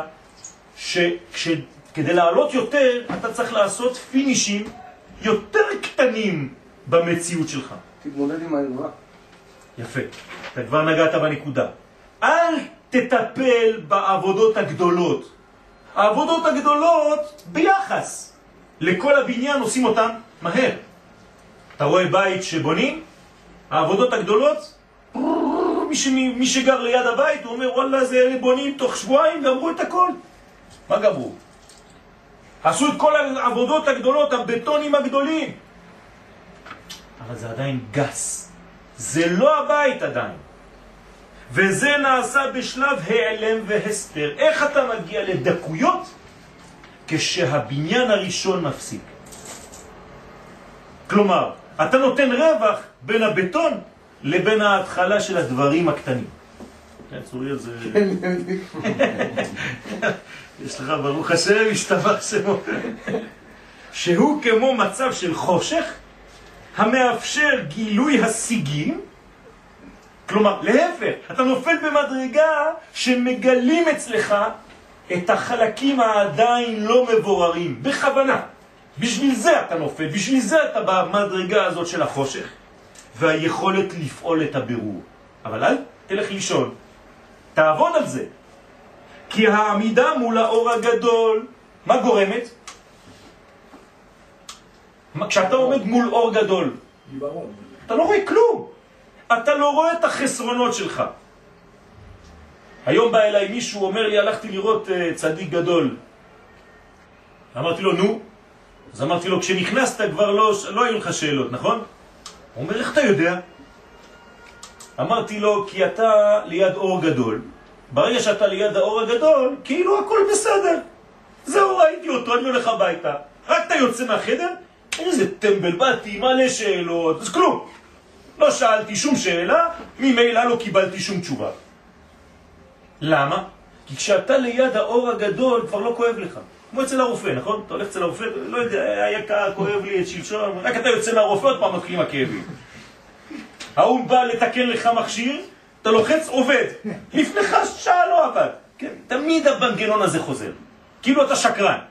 שכדי לעלות יותר אתה צריך לעשות פינישים יותר קטנים במציאות שלך. תתמודד עם הערווה. יפה, אתה כבר נגעת בנקודה. אל תטפל בעבודות הגדולות. העבודות הגדולות ביחס לכל הבניין עושים אותן מהר. אתה רואה בית שבונים, העבודות הגדולות, מי שגר ליד הבית הוא אומר וואלה זה בונים תוך שבועיים, גמרו את הכל. מה גמרו? עשו את כל העבודות הגדולות, הבטונים הגדולים, אבל זה עדיין גס, זה לא הבית עדיין, וזה נעשה בשלב העלם והסתר. איך אתה מגיע לדקויות? כשהבניין הראשון מפסיק. כלומר, אתה נותן רווח בין הבטון לבין ההתחלה של הדברים הקטנים. כן, צוריאל זה... יש לך ברוך השם, השתבח שמו. שהוא כמו מצב של חושך, המאפשר גילוי השיגים. כלומר, להפך, אתה נופל במדרגה שמגלים אצלך את החלקים העדיין לא מבוררים, בכוונה. בשביל זה אתה נופל, בשביל זה אתה במדרגה הזאת של החושך, והיכולת לפעול את הבירור. אבל אל תלך לישון, תעבוד על זה. כי העמידה מול האור הגדול, מה גורמת? כשאתה עומד מול אור גדול, אתה לא רואה כלום. אתה לא רואה את החסרונות שלך. היום בא אליי מישהו, אומר לי, הלכתי לראות צדיק גדול. אמרתי לו, נו. אז אמרתי לו, כשנכנסת כבר לא היו לך שאלות, נכון? הוא אומר, איך אתה יודע? אמרתי לו, כי אתה ליד אור גדול. ברגע שאתה ליד האור הגדול, כאילו הכל בסדר. זהו, ראיתי אותו, אני הולך הביתה. רק אתה יוצא מהחדר, איזה טמבל, באתי, מלא שאלות, אז כלום. לא שאלתי שום שאלה, ממילא לא קיבלתי שום תשובה. למה? כי כשאתה ליד האור הגדול כבר לא כואב לך. כמו אצל הרופא, נכון? אתה הולך אצל הרופא, לא יודע, היה כואב לי את שלשום, רק אתה יוצא מהרופא עוד פעם מתחילים הכאבים. ההוא בא לתקן לך מכשיר, אתה לוחץ, עובד. לפניך שעה לא עבד. כן, תמיד המנגנון הזה חוזר. כאילו אתה שקרן.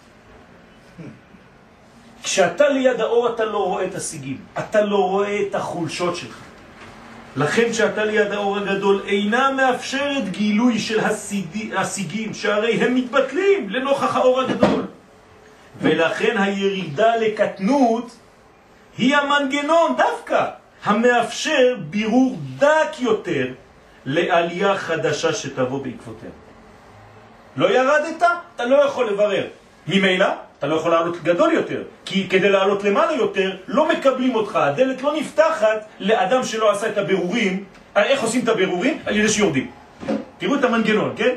כשאתה ליד האור אתה לא רואה את השיגים, אתה לא רואה את החולשות שלך. לכן כשאתה ליד האור הגדול אינה מאפשרת גילוי של השיגים, שהרי הם מתבטלים לנוכח האור הגדול. ולכן הירידה לקטנות היא המנגנון דווקא המאפשר בירור דק יותר לעלייה חדשה שתבוא בעקבותיה. לא ירדת, אתה לא יכול לברר. ממילא, אתה לא יכול לעלות גדול יותר, כי כדי לעלות למעלה יותר, לא מקבלים אותך. הדלת לא נפתחת לאדם שלא עשה את הבירורים. איך עושים את הבירורים? על ידי שיורדים. תראו את המנגנון, כן?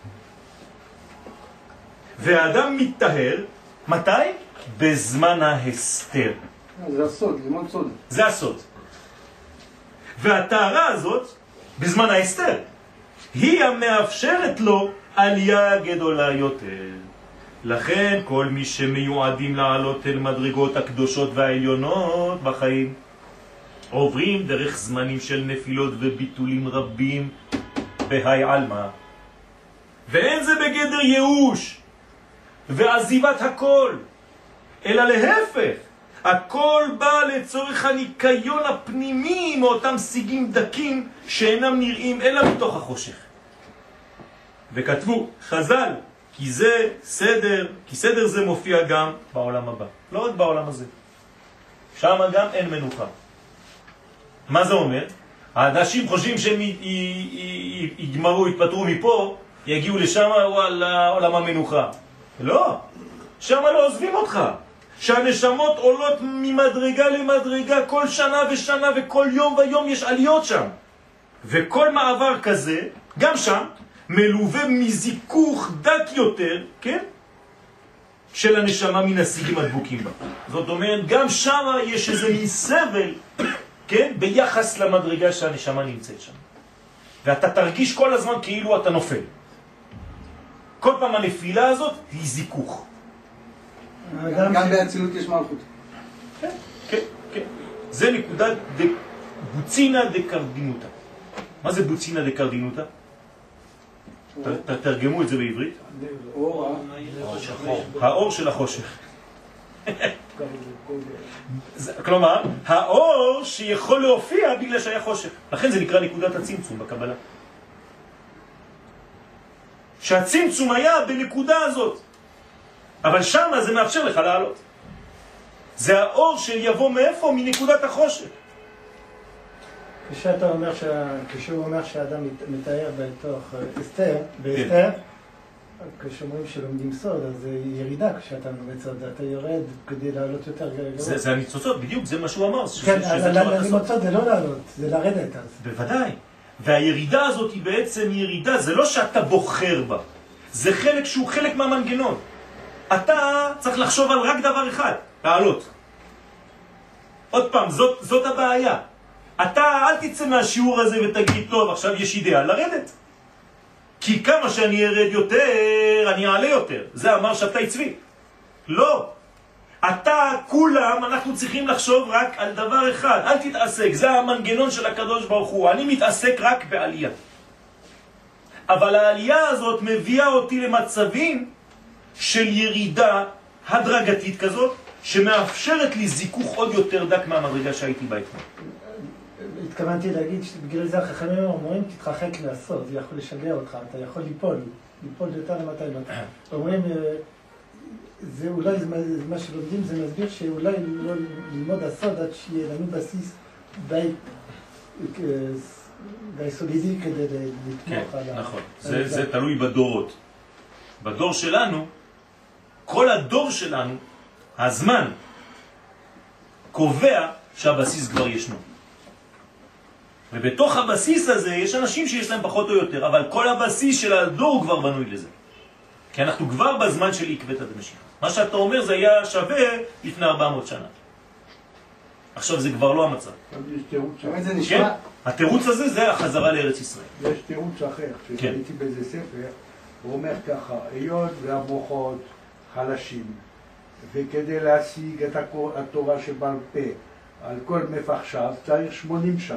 והאדם מתטהר, מתי? בזמן ההסתר. זה הסוד, לימוד סוד. זה הסוד. והטהרה הזאת, בזמן ההסתר, היא המאפשרת לו עלייה גדולה יותר. לכן כל מי שמיועדים לעלות אל מדרגות הקדושות והעליונות בחיים, עוברים דרך זמנים של נפילות וביטולים רבים בהי עלמא. ואין זה בגדר ייאוש ועזיבת הכל, אלא להפך, הכל בא לצורך הניקיון הפנימי מאותם שיגים דקים שאינם נראים אלא מתוך החושך. וכתבו חז"ל, כי סדר זה מופיע גם בעולם הבא, לא רק בעולם הזה. שם גם אין מנוחה. מה זה אומר? האנשים חושבים שהם יגמרו, יתפטרו מפה, יגיעו לשם, וואלה, עולם המנוחה. לא, שם לא עוזבים אותך. שהנשמות עולות ממדרגה למדרגה כל שנה ושנה, וכל יום ויום יש עליות שם. וכל מעבר כזה, גם שם, מלווה מזיכוך דק יותר, כן? של הנשמה מן השיגים הדבוקים בה. זאת אומרת, גם שם יש איזה מין סבל, כן? ביחס למדרגה שהנשמה נמצאת שם. ואתה תרגיש כל הזמן כאילו אתה נופל. כל פעם הנפילה הזאת היא זיכוך. גם באצילות יש מלכות. כן, כן, כן. זה נקודת בוצינה דקרדינותה. מה זה בוצינה דקרדינותה? תרגמו את זה בעברית. האור של החושך. כלומר, האור שיכול להופיע בגלל שהיה חושך. לכן זה נקרא נקודת הצמצום בקבלה. שהצמצום היה בנקודה הזאת. אבל שם זה מאפשר לך לעלות. זה האור שיבוא מאיפה? מנקודת החושך. כשהוא אומר שהאדם מתאר בתוך אסתר, כשאומרים שלומדים סוד, אז זה ירידה כשאתה לומד סוד, אתה יורד כדי לעלות יותר גבוה. זה הניצוצות, בדיוק, זה מה שהוא אמר. כן, ללמוד סוד זה לא לעלות, זה לרדת אז. בוודאי. והירידה הזאת היא בעצם ירידה, זה לא שאתה בוחר בה, זה חלק שהוא חלק מהמנגנון. אתה צריך לחשוב על רק דבר אחד, לעלות. עוד פעם, זאת הבעיה. אתה אל תצא מהשיעור הזה ותגיד, טוב, עכשיו יש אידאה לרדת. כי כמה שאני ארד יותר, אני אעלה יותר. זה אמר שבתאי צבי. לא. אתה, כולם, אנחנו צריכים לחשוב רק על דבר אחד. אל תתעסק, זה המנגנון של הקדוש ברוך הוא. אני מתעסק רק בעלייה. אבל העלייה הזאת מביאה אותי למצבים של ירידה הדרגתית כזאת, שמאפשרת לי זיכוך עוד יותר דק מהמדרגה שהייתי בה אתמול. התכוונתי להגיד שבגלל זה החכמים אומרים תתרחק לעשות, זה יכול לשגע אותך, אתה יכול ליפול יותר למתי למתי. אומרים, זה אולי מה שלומדים זה מסביר שאולי לא ללמוד הסוד עד שיהיה לנו בסיס די סולידי כדי לתמוך על ה... נכון, זה תלוי בדורות. בדור שלנו, כל הדור שלנו, הזמן קובע שהבסיס כבר ישנו. ובתוך הבסיס הזה יש אנשים שיש להם פחות או יותר, אבל כל הבסיס של הדור כבר בנוי לזה. כי אנחנו כבר בזמן של עקבת המשיח. מה שאתה אומר זה היה שווה לפני 400 שנה. עכשיו זה כבר לא המצב. יש תירוץ אחר. כן? התירוץ הזה זה החזרה לארץ ישראל. יש תירוץ אחר, כשהייתי באיזה ספר, הוא אומר ככה, היות והמוחות חלשים, וכדי להשיג את התורה שבעל פה על כל מפחשיו צריך 80 שנה.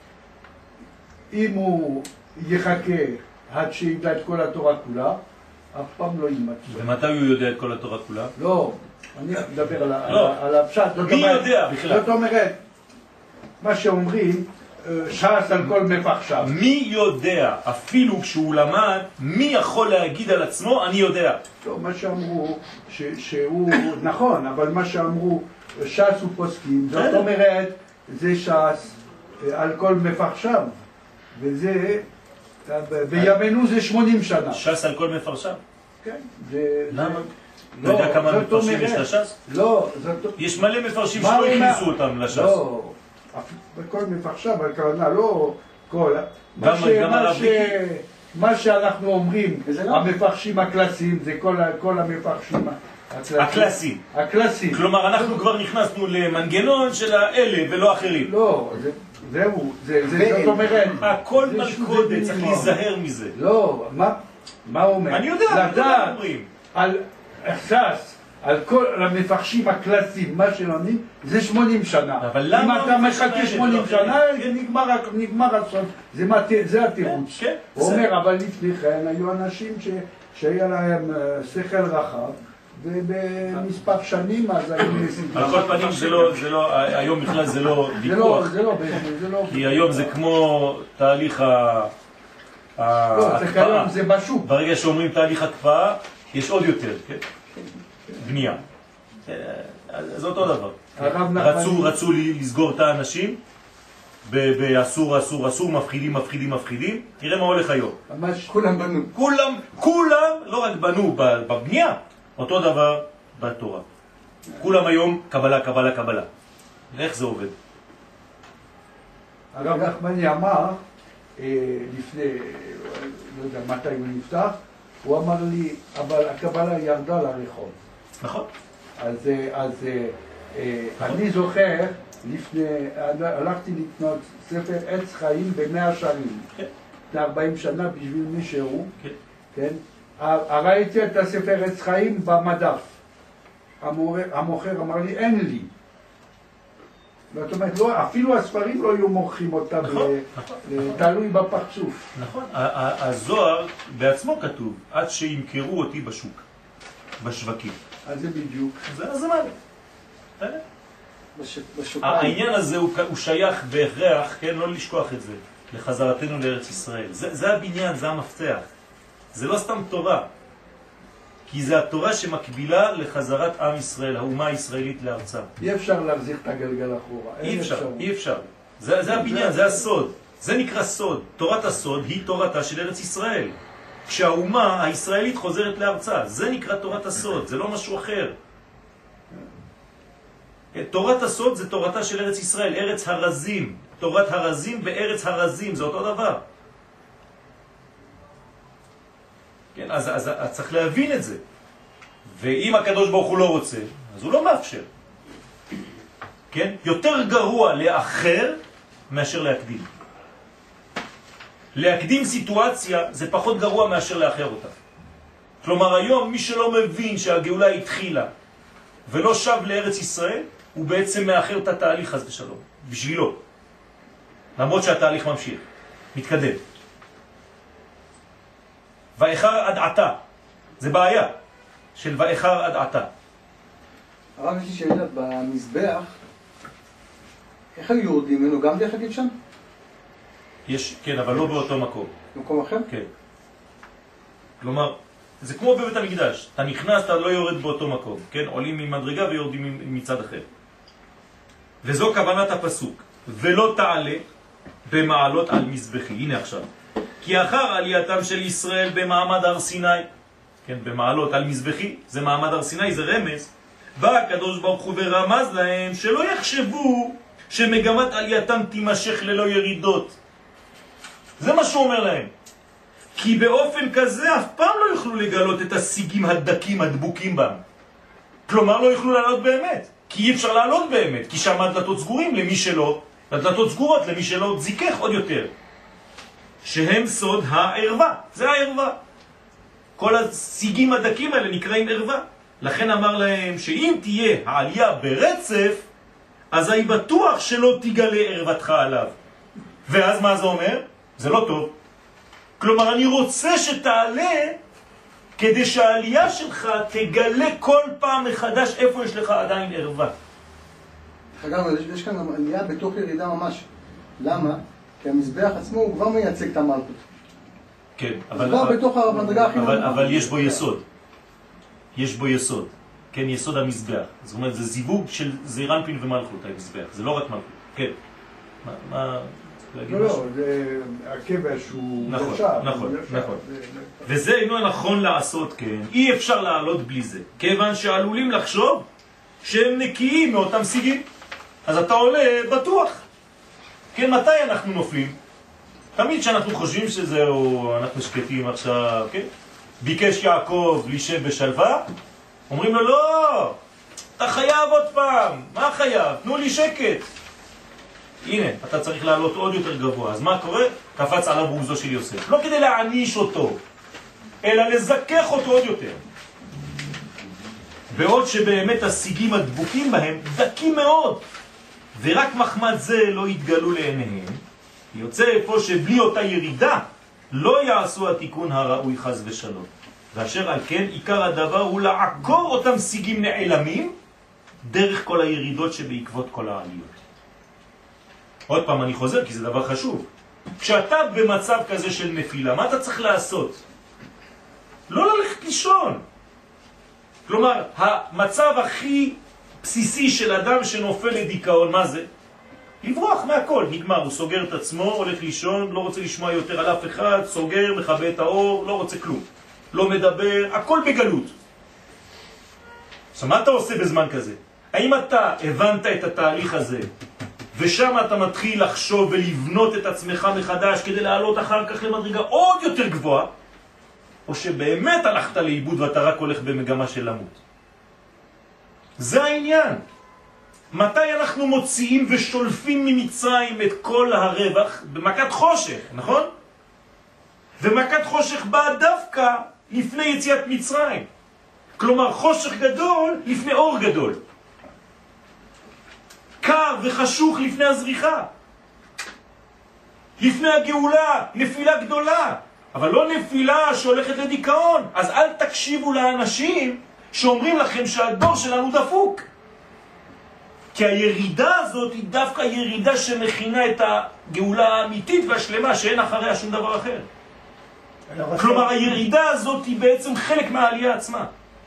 אם הוא יחכה עד שידע את כל התורה כולה, אף פעם לא יימצא. ומתי הוא יודע את כל התורה כולה? לא, אני מדבר על הפשט. מי יודע בכלל? זאת אומרת, מה שאומרים, ש"ס על כל מפחשיו. מי יודע, אפילו כשהוא למד, מי יכול להגיד על עצמו, אני יודע. לא, מה שאמרו, שהוא נכון, אבל מה שאמרו, ש"ס ופוסקים, זאת אומרת, זה ש"ס על כל מפחשיו. וזה בימינו זה 80 שנה. ש"ס על כל מפרשיו? כן. למה? אתה יודע כמה מפרשים יש לש"ס? לא. יש מלא מפרשים שלא הכניסו אותם לש"ס. לא, בכל מפרשיו, הכוונה, לא כל... גם הרב ויקי? מה שאנחנו אומרים, המפרשים הקלאסיים, זה כל המפרשים הקלאסיים. הקלאסיים. כלומר, אנחנו כבר נכנסנו למנגנון של האלה ולא אחרים. לא, זהו, זאת אומרת... הכל מלכודת, צריך להיזהר מזה. לא, מה אומר? אני יודע, לדעת על אכסס, על כל המפרשים הקלאסיים, מה שלומדים, זה 80 שנה. אבל למה? אם אתה מחכה 80 שנה, נגמר הסוף. זה התירוץ. הוא אומר, אבל לפני כן היו אנשים שהיה להם שכל רחב, ובמספר שנים אז היו נסיגים. על כל פנים זה לא, היום בכלל זה לא ויכוח. זה לא. כי היום זה כמו תהליך ההקפאה. זה בשוק. ברגע שאומרים תהליך הקפאה, יש עוד יותר, כן? בנייה. זה אותו דבר. רצו לסגור את האנשים באסור, אסור, אסור, מפחידים, מפחידים, מפחידים. תראה מה הולך היום. ממש כולם בנו. כולם לא רק בנו בבנייה, אותו דבר בתורה. כולם היום קבלה, קבלה, קבלה. איך זה עובד? הרב נחמני אמר, לפני, לא יודע מתי הוא נפתח, הוא אמר לי, אבל הקבלה ירדה לרחוב. נכון. אז אני זוכר, הלכתי לקנות ספר עץ חיים ב100 שנים. לפני 40 שנה בשביל מישהו, כן? ראיתי את הספר עץ חיים במדף. המוכר אמר לי, אין לי. זאת אומרת, אפילו הספרים לא היו מוכרים אותם, תלוי בפרצוף. נכון, הזוהר בעצמו כתוב, עד שימכרו אותי בשוק, בשווקים. אז זה בדיוק. זה הזמן. העניין הזה הוא שייך בהכרח, כן, לא לשכוח את זה, לחזרתנו לארץ ישראל. זה הבניין, זה המפתח. זה לא סתם תורה, כי זה התורה שמקבילה לחזרת עם ישראל, האומה הישראלית לארצה. אי אפשר להחזיר את הגלגל אחורה. אי אפשר. זה הבניין, זה הסוד. זה נקרא סוד. תורת הסוד היא תורתה של ארץ ישראל. כשהאומה הישראלית חוזרת לארצה, זה נקרא תורת הסוד, זה לא משהו אחר. תורת הסוד זה תורתה של ארץ ישראל, ארץ הרזים. תורת הרזים בארץ הרזים, זה אותו דבר. כן, אז צריך להבין את זה. ואם הקדוש ברוך הוא לא רוצה, אז הוא לא מאפשר. כן? יותר גרוע לאחר מאשר להקדים. להקדים סיטואציה זה פחות גרוע מאשר לאחר אותה. כלומר היום מי שלא מבין שהגאולה התחילה ולא שב לארץ ישראל, הוא בעצם מאחר את התהליך הזה בשלום. בשבילו. למרות שהתהליך ממשיך. מתקדם. ואיחר עד עתה. זה בעיה של ואיחר עד עתה. הרב, יש לי שאלה, במזבח, איך היו יורדים ממנו? גם דרך להגיד שם? יש, כן, אבל לא באותו מקום. במקום אחר? כן. כלומר, זה כמו בבית המקדש. אתה נכנס, אתה לא יורד באותו מקום. כן? עולים ממדרגה ויורדים מצד אחר. וזו כוונת הפסוק. ולא תעלה במעלות על מזבחי. הנה עכשיו. כי אחר עלייתם של ישראל במעמד הר סיני, כן, במעלות על מזבחי, זה מעמד הר סיני, זה רמז, בא הקדוש ברוך הוא ורמז להם שלא יחשבו שמגמת עלייתם תימשך ללא ירידות. זה מה שהוא אומר להם. כי באופן כזה אף פעם לא יוכלו לגלות את השיגים הדקים הדבוקים בם. כלומר לא יוכלו לעלות באמת, כי אי אפשר לעלות באמת, כי שם הדלתות סגורים למי שלא, הדלתות סגורות למי שלא זיקח עוד יותר. שהם סוד הערווה, זה הערווה. כל השיגים הדקים האלה נקראים ערווה. לכן אמר להם שאם תהיה העלייה ברצף, אז אני בטוח שלא תגלה ערוותך עליו. ואז מה זה אומר? זה לא טוב. כלומר, אני רוצה שתעלה כדי שהעלייה שלך תגלה כל פעם מחדש איפה יש לך עדיין ערווה. אגב, יש כאן עלייה בתוך ירידה ממש. למה? כי המזבח עצמו הוא כבר מייצג את המלכות. כן, אבל יש בו יסוד. יש בו יסוד. כן, יסוד המזבח. זאת אומרת, זה זיווג של זעיר אנפין ומלכות, המזבח. זה לא רק מלכות. כן. להגיד לא, משהו? זה הכבש הוא נכון, ישר. נכון, ישר. נכון. וזה אינו נכון לעשות כן. אי אפשר לעלות בלי זה, כיוון שעלולים לחשוב שהם נקיים מאותם סיגים. אז אתה עולה בטוח. כן, מתי אנחנו נופלים? תמיד שאנחנו חושבים שזהו, אנחנו שקטים עכשיו, כן? ביקש יעקב לישב בשלווה, אומרים לו לא, אתה חייב עוד פעם. מה חייב? תנו לי שקט. הנה, אתה צריך לעלות עוד יותר גבוה. אז מה קורה? קפץ עליו בוזו של יוסף. לא כדי להעניש אותו, אלא לזכך אותו עוד יותר. בעוד שבאמת השיגים הדבוקים בהם דקים מאוד, ורק מחמד זה לא יתגלו לעיניהם, יוצא איפה שבלי אותה ירידה לא יעשו התיקון הראוי חס ושלום. ואשר על כן עיקר הדבר הוא לעקור אותם שיגים נעלמים דרך כל הירידות שבעקבות כל העליות. עוד פעם אני חוזר כי זה דבר חשוב. כשאתה במצב כזה של נפילה, מה אתה צריך לעשות? לא ללכת לישון. כלומר, המצב הכי בסיסי של אדם שנופל לדיכאון, מה זה? לברוח מהכל, נגמר, הוא סוגר את עצמו, הולך לישון, לא רוצה לשמוע יותר על אף אחד, סוגר, מכבה את האור, לא רוצה כלום. לא מדבר, הכל בגלות. אז מה אתה עושה בזמן כזה? האם אתה הבנת את התהליך הזה, ושם אתה מתחיל לחשוב ולבנות את עצמך מחדש כדי לעלות אחר כך למדרגה עוד יותר גבוהה, או שבאמת הלכת לאיבוד ואתה רק הולך במגמה של למות? זה העניין. מתי אנחנו מוציאים ושולפים ממצרים את כל הרווח? במכת חושך, נכון? ומכת חושך באה דווקא לפני יציאת מצרים. כלומר חושך גדול לפני אור גדול. קר וחשוך לפני הזריחה. לפני הגאולה, נפילה גדולה. אבל לא נפילה שהולכת לדיכאון. אז אל תקשיבו לאנשים שאומרים לכם שהדור שלנו דפוק. כי הירידה הזאת היא דווקא ירידה שמכינה את הגאולה האמיתית והשלמה שאין אחריה שום דבר אחר. כלומר הירידה הזאת היא בעצם חלק מהעלייה עצמה.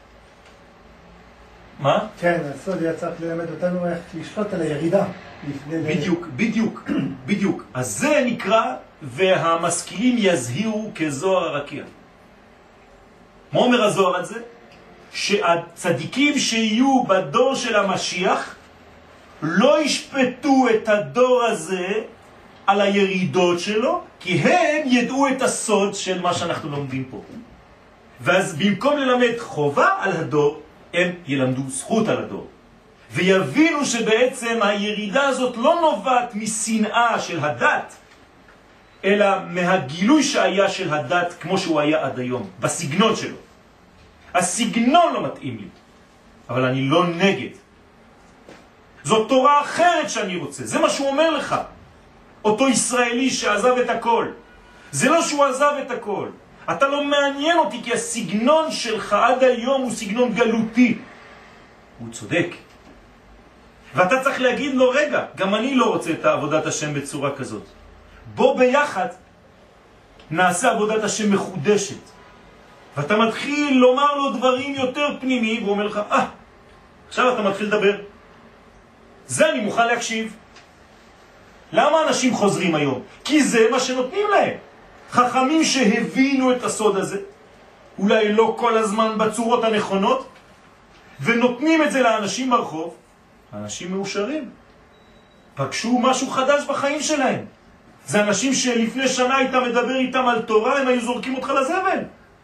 מה? כן, הסוד היה צריך ללמד אותנו איך לשלוט על הירידה. בדיוק, בדיוק, בדיוק. אז זה נקרא והמשכילים יזהירו כזוהר הרקיע. מה אומר הזוהר על זה? שהצדיקים שיהיו בדור של המשיח לא ישפטו את הדור הזה על הירידות שלו, כי הם ידעו את הסוד של מה שאנחנו לומדים פה. ואז במקום ללמד חובה על הדור, הם ילמדו זכות על הדור. ויבינו שבעצם הירידה הזאת לא נובעת משנאה של הדת, אלא מהגילוי שהיה של הדת כמו שהוא היה עד היום, בסגנון שלו. הסגנון לא מתאים לי, אבל אני לא נגד. זאת תורה אחרת שאני רוצה, זה מה שהוא אומר לך. אותו ישראלי שעזב את הכל. זה לא שהוא עזב את הכל. אתה לא מעניין אותי כי הסגנון שלך עד היום הוא סגנון גלותי. הוא צודק. ואתה צריך להגיד לו, רגע, גם אני לא רוצה את עבודת השם בצורה כזאת. בוא ביחד נעשה עבודת השם מחודשת. ואתה מתחיל לומר לו דברים יותר פנימיים, והוא אומר לך, עכשיו אתה מתחיל לדבר. זה אני מוכן להקשיב. למה אנשים חוזרים היום? כי זה מה שנותנים להם. חכמים שהבינו את הסוד הזה, אולי לא כל הזמן בצורות הנכונות, ונותנים את זה לאנשים ברחוב, אנשים מאושרים. פגשו משהו חדש בחיים שלהם. זה אנשים שלפני שנה היית מדבר איתם על תורה, הם היו זורקים אותך לזבל.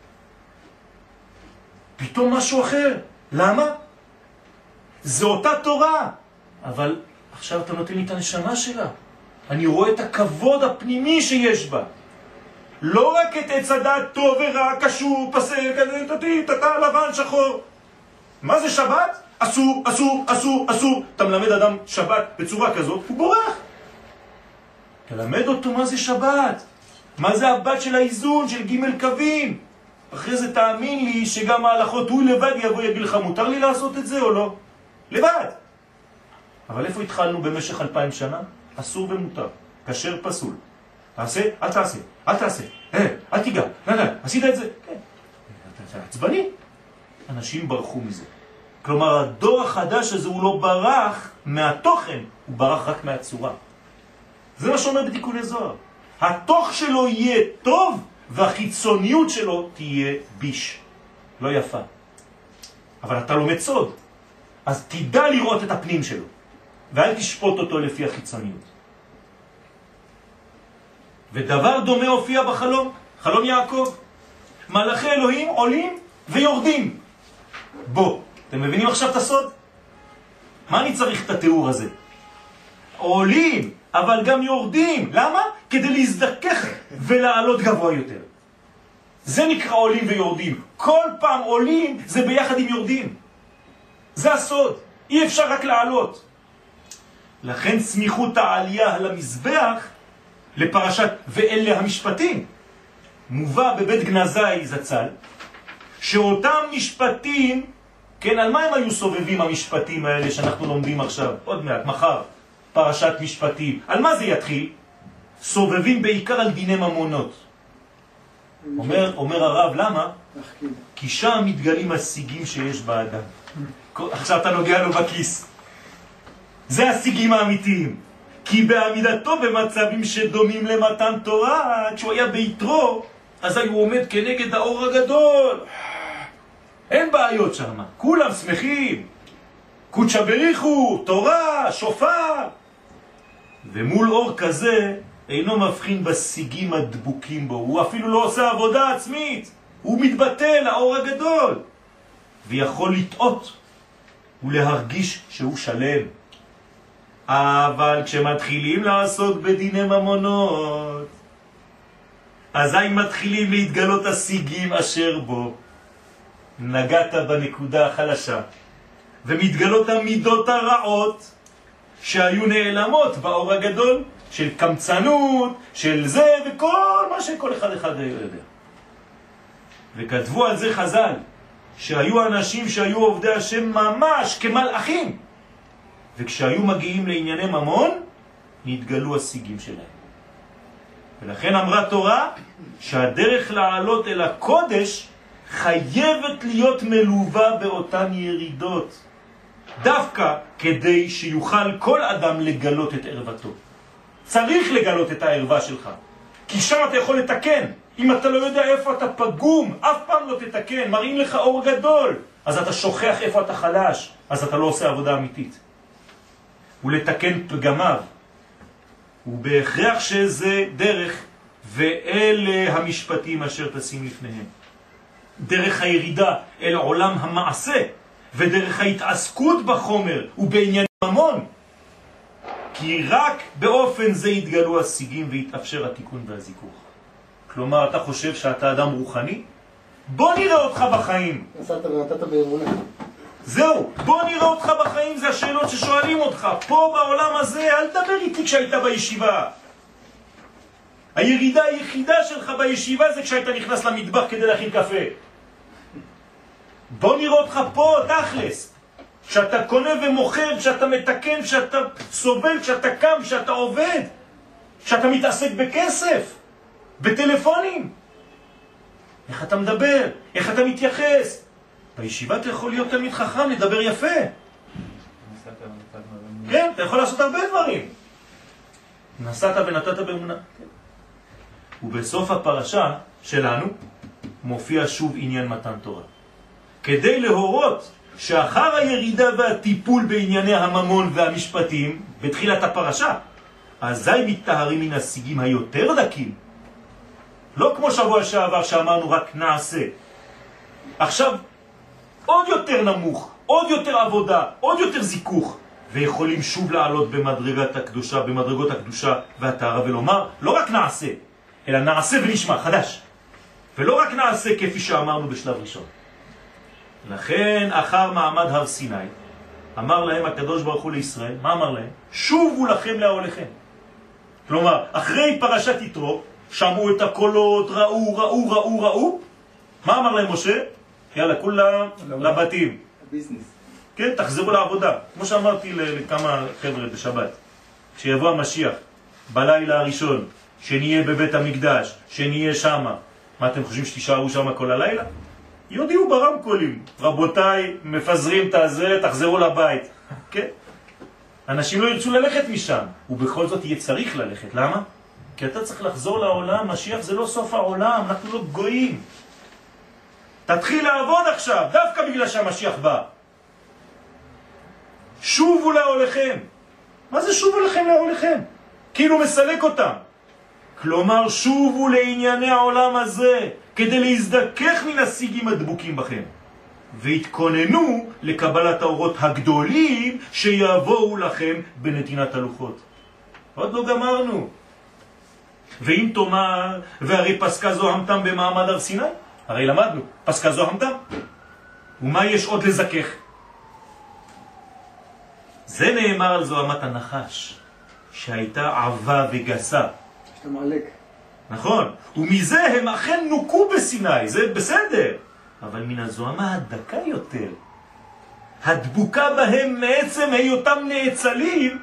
פתאום משהו אחר. למה? זה אותה תורה. אבל עכשיו אתה נותן לי את הנשמה שלה. אני רואה את הכבוד הפנימי שיש בה. לא רק את עץ הדעת טוב ורע, קשור, פסק, תתה, לבן, שחור. מה זה שבת? אסור, אסור, אסור, אסור. אתה מלמד אדם שבת בצורה כזאת, הוא בורח. תלמד אותו מה זה שבת. מה זה הבת של האיזון, של ג' קווים. אחרי זה תאמין לי שגם ההלכות הוא לבד יבוא יגיד לך, מותר לי לעשות את זה או לא? לבד. אבל איפה התחלנו במשך 2000 שנה? אסור ומותר. כשר פסול. תעשה, אל תעשה. אל תעשה. אל תיגע. עשית את זה? כן. אתה עצבני. אנשים ברחו מזה. כלומר, הדור החדש הזה הוא לא ברח מהתוכן, הוא ברח רק מהצורה. זה מה שאומר בתיקוני זוהר. התוך שלו יהיה טוב, והחיצוניות שלו תהיה ביש. לא יפה. אבל אתה לומד סוד. אז תדע לראות את הפנים שלו. ואל תשפוט אותו לפי החיצוניות. ודבר דומה הופיע בחלום, חלום יעקב. מלאכי אלוהים עולים ויורדים. בוא, אתם מבינים עכשיו את הסוד? מה אני צריך את התיאור הזה? עולים, אבל גם יורדים. למה? כדי להזדכך ולעלות גבוה יותר. זה נקרא עולים ויורדים. כל פעם עולים זה ביחד עם יורדים. זה הסוד. אי אפשר רק לעלות. לכן סמיכות העלייה על המזבח לפרשת ואלה המשפטים מובא בבית גנזי זצ"ל, שאותם משפטים, כן, על מה הם היו סובבים המשפטים האלה שאנחנו לומדים עכשיו, עוד מעט, מחר, פרשת משפטים, על מה זה יתחיל? סובבים בעיקר על דיני ממונות. אומר הרב, למה? כי שם מתגלים השיגים שיש באדם. עכשיו אתה נוגע לו בכיס. זה השיגים האמיתיים. כי בעמידתו במצבים שדומים למתן תורה, כשהוא היה ביתרו, אז הוא עומד כנגד האור הגדול. אין בעיות שם, כולם שמחים. קודשא בריחו, תורה, שופר. ומול אור כזה אינו מבחין בשיגים הדבוקים בו, הוא אפילו לא עושה עבודה עצמית, הוא מתבטל, האור הגדול, ויכול לטעות ולהרגיש שהוא שלם. אבל כשמתחילים לעסוק בדיני ממונות, אזי מתחילים להתגלות השיגים אשר בו. נגעת בנקודה החלשה, ומתגלות המידות הרעות שהיו נעלמות באור הגדול, של קמצנות, של זה וכל מה שכל אחד יודע. וכתבו על זה חז"ל, שהיו אנשים שהיו עובדי השם ממש כמלאכים, וכשהיו מגיעים לענייני ממון, נתגלו השיגים שלהם. ולכן אמרה תורה שהדרך לעלות אל הקודש חייבת להיות מלווה באותן ירידות, דווקא כדי שיוכל כל אדם לגלות את ערוותו. צריך לגלות את הערווה שלך, כי שם אתה יכול לתקן. אם אתה לא יודע איפה אתה פגום, אף פעם לא תתקן. מראים לך אור גדול, אז אתה שוכח איפה אתה חלש, אז אתה לא עושה עבודה אמיתית. ולתקן פגמיו, ובהכרח שזה דרך, ואלה המשפטים אשר תשים לפניהם. דרך הירידה אל עולם המעשה, ודרך ההתעסקות בחומר ובעניין ממון, כי רק באופן זה יתגלו השיגים ויתאפשר התיקון והזיכוך. כלומר, אתה חושב שאתה אדם רוחני? בוא נראה אותך בחיים. נסעת ונתת באמונה. זהו, בוא נראה אותך בחיים, זה השאלות ששואלים אותך. פה בעולם הזה, אל תדבר איתי כשהיית בישיבה. הירידה היחידה שלך בישיבה זה כשהיית נכנס למטבח כדי להכין קפה. בוא נראה אותך פה, תכלס. כשאתה קונה ומוכר, כשאתה מתקן, כשאתה סובל, כשאתה קם, כשאתה עובד, כשאתה מתעסק בכסף, בטלפונים. איך אתה מדבר? איך אתה מתייחס? בישיבה אתה יכול להיות תלמיד חכם, לדבר יפה. כן, אתה יכול לעשות הרבה דברים. נסעת ונתת באמונה. ובסוף הפרשה שלנו מופיע שוב עניין מתן תורה. כדי להורות שאחר הירידה והטיפול בענייני הממון והמשפטים, בתחילת הפרשה, אזי מתארים מן השיגים היותר דקים. לא כמו שבוע שעבר שאמרנו רק נעשה. עכשיו עוד יותר נמוך, עוד יותר עבודה, עוד יותר זיכוך, ויכולים שוב לעלות במדרגת הקדושה, במדרגות הקדושה והטהרה, ולומר לא רק נעשה, אלא נעשה ונשמע חדש. ולא רק נעשה כפי שאמרנו בשלב ראשון. לכן אחר מעמד הר סיני אמר להם הקדוש ברוך הוא לישראל, מה אמר להם? שובו לכם לאוהליכם. כלומר, אחרי פרשת יתרו שמעו את הקולות, ראו. מה אמר להם משה? יאללה, כולם לבתים. הביזנס. כן, תחזרו לעבודה. כמו שאמרתי לכמה חבר'ה בשבת, כשיבוא המשיח בלילה הראשון, שנהיה בבית המקדש, שנהיה שמה, מה אתם חושבים שתישארו שמה כל הלילה? יודיעו ברמקולים, רבותיי, מפזרים את הזה, תחזרו לבית. כן? אנשים לא ירצו ללכת משם, ובכל זאת יהיה צריך ללכת. למה? כי אתה צריך לחזור לעולם, משיח זה לא סוף העולם, אנחנו לא גויים. תתחיל לעבוד עכשיו, דווקא בגלל שהמשיח בא. שובו לעולכם. מה זה שובו לכם לעולכם? כאילו מסלק אותם. כלומר, שובו לענייני העולם הזה, כדי להזדכך מן השיגים הדבוקים בכם. והתכוננו לקבלת האורות הגדולים שיבואו לכם בנתינת הלוחות. עוד לא גמרנו. ואם תאמר, והרי פסקה זוהמתם במעמד הר סיני? הרי למדנו, פסקה זוהמתם. ומה יש עוד לזכך? זה נאמר על זוהמת הנחש, שהייתה עבה וגסה. שאתה מעלק. נכון, ומזה הם אכן נוקו בסיני, זה בסדר. אבל מן הזוהמה הדקה יותר, הדבוקה בהם מעצם היותם נאצלים,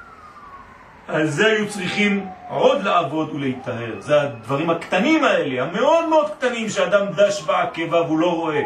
על זה היו צריכים עוד לעבוד ולהתאר. זה הדברים הקטנים האלה, המאוד מאוד קטנים, שאדם דש בעקבה והוא לא רואה.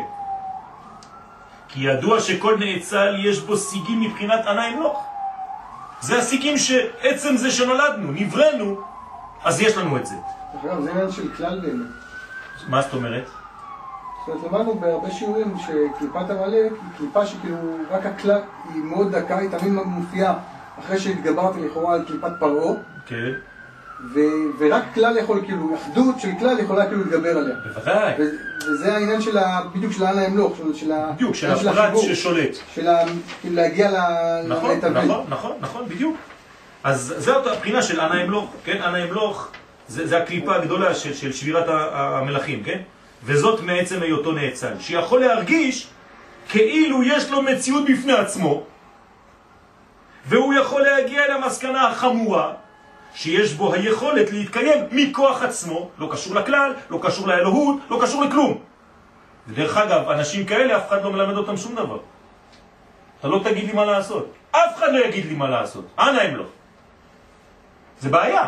כי ידוע שכל נאצל יש בו סיגים מבחינת עניים לא. זה הסיגים שעצם זה שנולדנו, נברנו, אז יש לנו את זה. אגב, זה עניין של כלל באמת. מה זאת אומרת? זאת אומרת, למדנו בהרבה שיעורים שקליפת המלאק היא קליפה שכאילו רק הכלל היא מאוד דקה, היא תמיד מופיעה אחרי שהתגברתי לכאורה על קליפת פרעה. כן. ורק כלל יכול, כאילו, אחדות של כלל יכולה כאילו להתגבר עליה. בוודאי. וזה העניין של בדיוק של העין האמלוך, בדיוק, של הפרט ששולט. של כאילו להגיע להתאבל. נכון, בדיוק. אז זו הבחינה של עין האמלוך, כן? עין האמלוך זה הקליפה הגדולה של שבירת המלאכים, כן? וזאת מעצם היותו נאצל, שיכול להרגיש כאילו יש לו מציאות בפני עצמו, והוא יכול להגיע אל המסקנה החמורה, שיש בו היכולת להתקיים מכוח עצמו, לא קשור לכלל, לא קשור לאלוהות, לא קשור לכלום. ודרך אגב, אנשים כאלה, אף אחד לא מלמד אותם שום דבר. אתה לא תגיד לי מה לעשות. אף אחד לא יגיד לי מה לעשות. אנא הם לא. זה בעיה.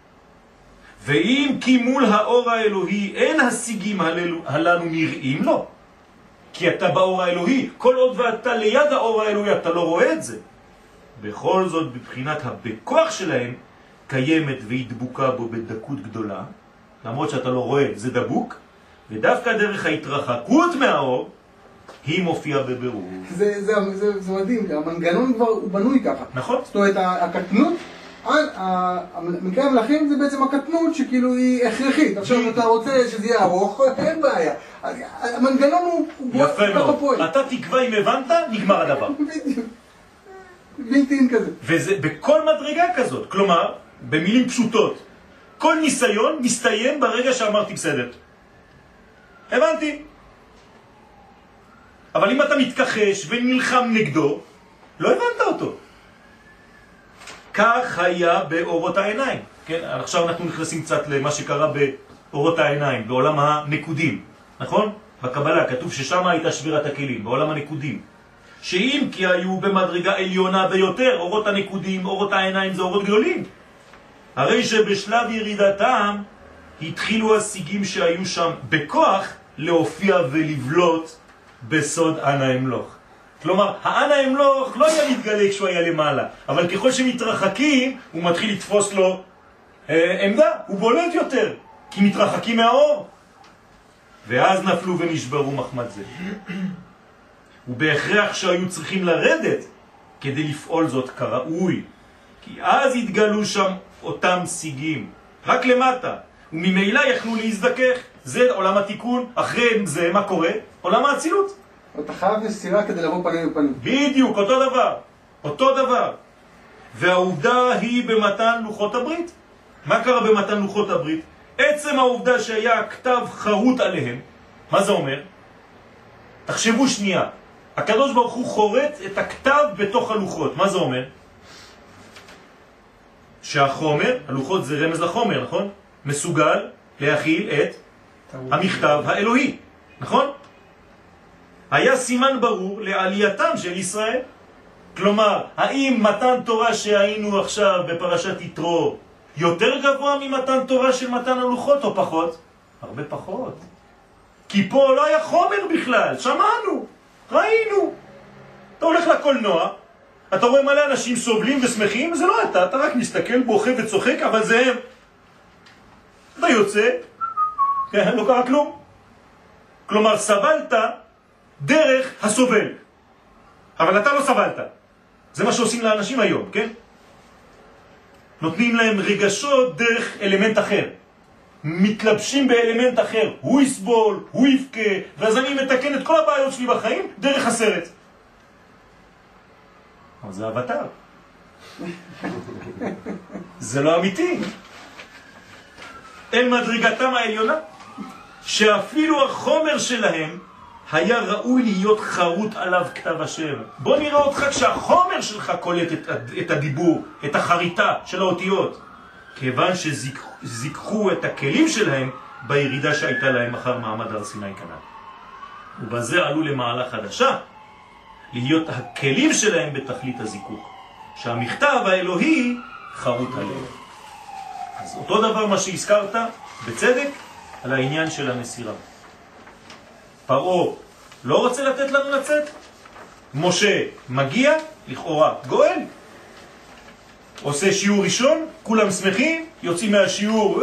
ואם כי מול האור האלוהי אין השיגים הללו נראים לו, כי אתה באור האלוהי, כל עוד ואתה ליד האור האלוהי, אתה לא רואה את זה. בכל זאת, בבחינת הבכוח שלהם, קיימת והתדבוקה בו בדקות גדולה, למרות שאתה לא רואה, זה דבוק, ודווקא דרך ההתרחקות מהאור, היא מופיעה בבירור. זה מדהים, המנגנון כבר הוא בנוי ככה. נכון. זאת אומרת, הקטנות, מקרה המלאכים זה בעצם הקטנות שכאילו היא הכרחית. עכשיו אתה רוצה שזה יהיה ארוך, אין בעיה. המנגנון הוא יפה מאוד. אתה תקווה אם הבנת, נגמר הדבר. בדיוק. בלתי כזה. וזה בכל מדרגה כזאת. כלומר, במילים פשוטות, כל ניסיון מסתיים ברגע שאמרתי בסדר. הבנתי. אבל אם אתה מתכחש ונלחם נגדו, לא הבנת אותו. כך היה באורות העיניים. כן? עכשיו אנחנו נכנסים קצת למה שקרה באורות העיניים, בעולם הנקודים. נכון? בקבלה כתוב ששם הייתה שבירת הכלים, בעולם הנקודים. שאם כי היו במדרגה עליונה ביותר, אורות הנקודים, אורות העיניים זה אורות גדולים. הרי שבשלב ירידתם התחילו השיגים שהיו שם בכוח להופיע ולבלוט בסוד עין האמלוך. כלומר, העין האמלוך לא היה מתגלה כשהוא היה למעלה, אבל ככל שמתרחקים הוא מתחיל לתפוס לו עמדה, הוא בולט יותר, כי מתרחקים מהאור. ואז נפלו ונשברו מחמד זה. ובהכרח שהיו צריכים לרדת כדי לפעול זאת כראוי, כי אז התגלו שם אותם שיגים, רק למטה, וממילא יכלו להזדכך. זה עולם התיקון. אחרי זה מה קורה? עולם האצילות. אתה חייב לסירה כדי לבוא פנים בפנים. בדיוק, אותו דבר. אותו דבר. והעובדה היא במתן לוחות הברית. מה קרה במתן לוחות הברית? עצם העובדה שהיה כתב חרוט עליהם, מה זה אומר? תחשבו שנייה. הקדוש ברוך הוא חורט את הכתב בתוך הלוחות. מה זה אומר? שהחומר, הלוחות זה רמז לחומר, נכון? מסוגל להכיל את המכתב האלוהי, נכון? היה סימן ברור לעלייתם של ישראל. כלומר, האם מתן תורה שהיינו עכשיו בפרשת יתרו יותר גבוה ממתן תורה של מתן הלוחות או פחות? הרבה פחות. כי פה לא היה חומר בכלל, שמענו, ראינו. אתה הולך לקולנוע, אתה רואה מלא אנשים סובלים ושמחים, זה לא אתה רק מסתכל, בוכה וצוחק, אבל זה הם. אתה יוצא, לא קרה כלום. כלומר, סבלת דרך הסובל. אבל אתה לא סבלת. זה מה שעושים לאנשים היום, כן? נותנים להם רגשות דרך אלמנט אחר. מתלבשים באלמנט אחר. הוא יסבול, הוא יבכה, ואז אני מתקן את כל הבעיות שלי בחיים דרך הסרט. אבל זה אבטר. זה לא אמיתי. אל מדרגתם העליונה, שאפילו החומר שלהם היה ראוי להיות חרוט עליו כתב השם. בוא נראה אותך כשהחומר שלך קולט את הדיבור, את החריטה של האותיות. כיוון שזיקחו את הכלים שלהם בירידה שהייתה להם אחר מעמד הר סיני כנען. ובזה עלו למעלה חדשה, להיות הכלים שלהם בתכלית הזיקוק. שהמכתב האלוהי חרוט עליהם. אז אותו דבר מה שהזכרת, בצדק, על העניין של המסירה. פרעה לא רוצה לתת לנו לצאת, משה מגיע, לכאורה גואל, עושה שיעור ראשון, כולם שמחים, יוצאים מהשיעור,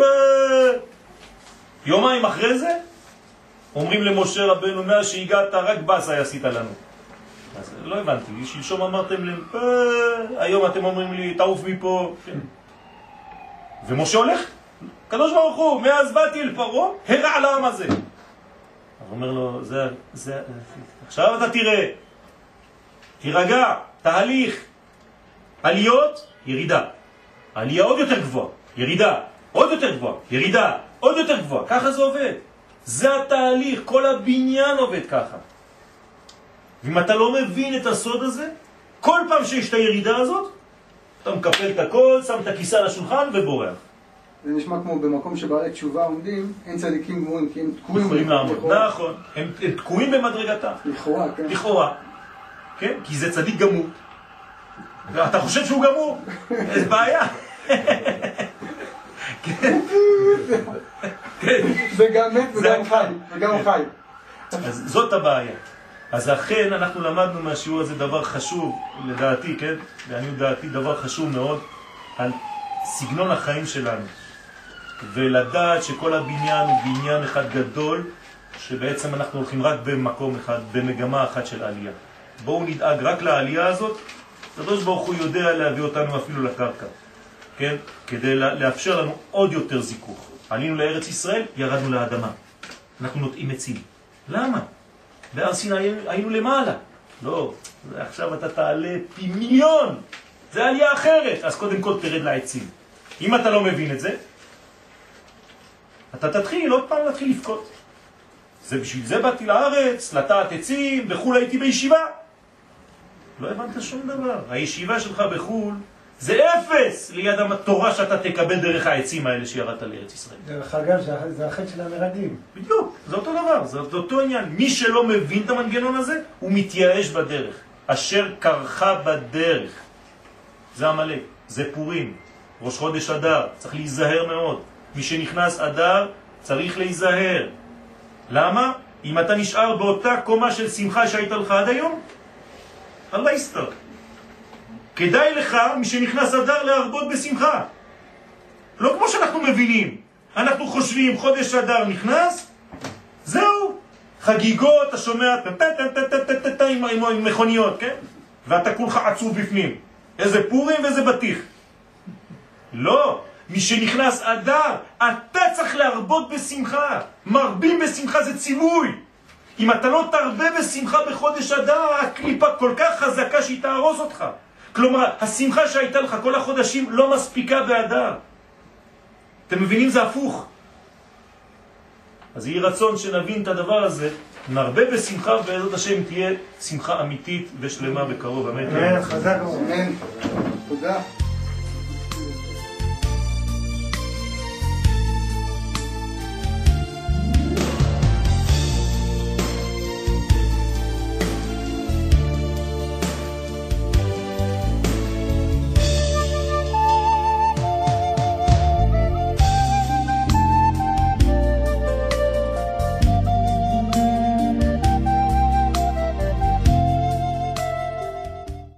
יומיים אחרי זה, אומרים למשה רבנו, מאז שהגעת רק בסה עשית לנו. אז לא הבנתי, שלשום אמרתם להם, היום אתם אומרים לי, תעוף מפה. ומשה הולך, קדוש ברוך הוא, מאז באתי אל פרעה, הרע לעם הזה. אז אומר לו, עכשיו אתה תראה, תירגע, תהליך, עליות, ירידה. עלייה עוד יותר גבוהה, ירידה, עוד יותר גבוהה, ירידה, עוד יותר גבוהה. ככה זה עובד. זה התהליך, כל הבניין עובד ככה. ואם אתה לא מבין את הסוד הזה, כל פעם שיש את הירידה הזאת, אתה מקפל את הכל, שם את הכיסא על השולחן ובורח. זה נשמע כמו במקום שבעלי תשובה עומדים, אין צדיקים גמורים, כי הם תקועים. יכולים לעמוד, נכון. הם תקועים במדרגתם. לכאורה, כן. לכאורה. כן? כי זה צדיק גמור. אתה חושב שהוא גמור? זה בעיה. זה גם מת וגם חי. וגם חי. אז זאת הבעיה. אז אכן אנחנו למדנו מהשיעור הזה דבר חשוב, לדעתי, כן? לעניות דעתי דבר חשוב מאוד על סגנון החיים שלנו. ולדעת שכל הבניין הוא בניין אחד גדול, שבעצם אנחנו הולכים רק במקום אחד, במגמה אחת של עלייה. בואו נדאג רק לעלייה הזאת, הקדוש ברוך הוא יודע להביא אותנו אפילו לקרקע, כן? כדי לאפשר לנו עוד יותר זיכוך. עלינו לארץ ישראל, ירדנו לאדמה. אנחנו נוטעים עצים. למה? בהר סיני היינו למעלה. לא, עכשיו אתה תעלה פי מיליון. זה עלייה אחרת. אז קודם כל תרד לעצים. אם אתה לא מבין את זה, אתה תתחיל עוד פעם להתחיל לפקות. זה בשביל זה באתי לארץ, לטעת עצים, בחול הייתי בישיבה. לא הבנת שום דבר. הישיבה שלך בחול זה אפס ליד התורה שאתה תקבל דרך העצים האלה שירדת לארץ ישראל. דרך אגב, זה החטא של המרגלים. בדיוק, זה אותו דבר, זה אותו עניין. מי שלא מבין את המנגנון הזה, הוא מתייאש בדרך. אשר קרחה בדרך. זה עמלק, זה פורים, ראש חודש אדר, צריך להיזהר מאוד. מי שנכנס אדר צריך להיזהר. למה? אם אתה נשאר באותה קומה של שמחה שהיית לך עד היום, אללה יסתר. כדאי לך, מי שנכנס אדר, להרבות בשמחה. לא כמו שאנחנו מבינים. אנחנו חושבים, חודש אדר נכנס, זהו. חגיגות, אתה שומע, עם מכוניות, כן? ואתה כולך עצוב בפנים. איזה פורים ואיזה בטיח. לא. מי שנכנס אדר, אתה צריך להרבות בשמחה. מרבים בשמחה זה ציווי. אם אתה לא תרבה בשמחה בחודש אדר, הקליפה כל כך חזקה שהיא תהרוס אותך. כלומר, השמחה שהייתה לך כל החודשים לא מספיקה באדר. אתם מבינים? זה הפוך. אז יהיה רצון שנבין את הדבר הזה, נרבה בשמחה, ובעזרת השם תהיה שמחה אמיתית ושלמה בקרוב. אמן. חזק. אמן. תודה.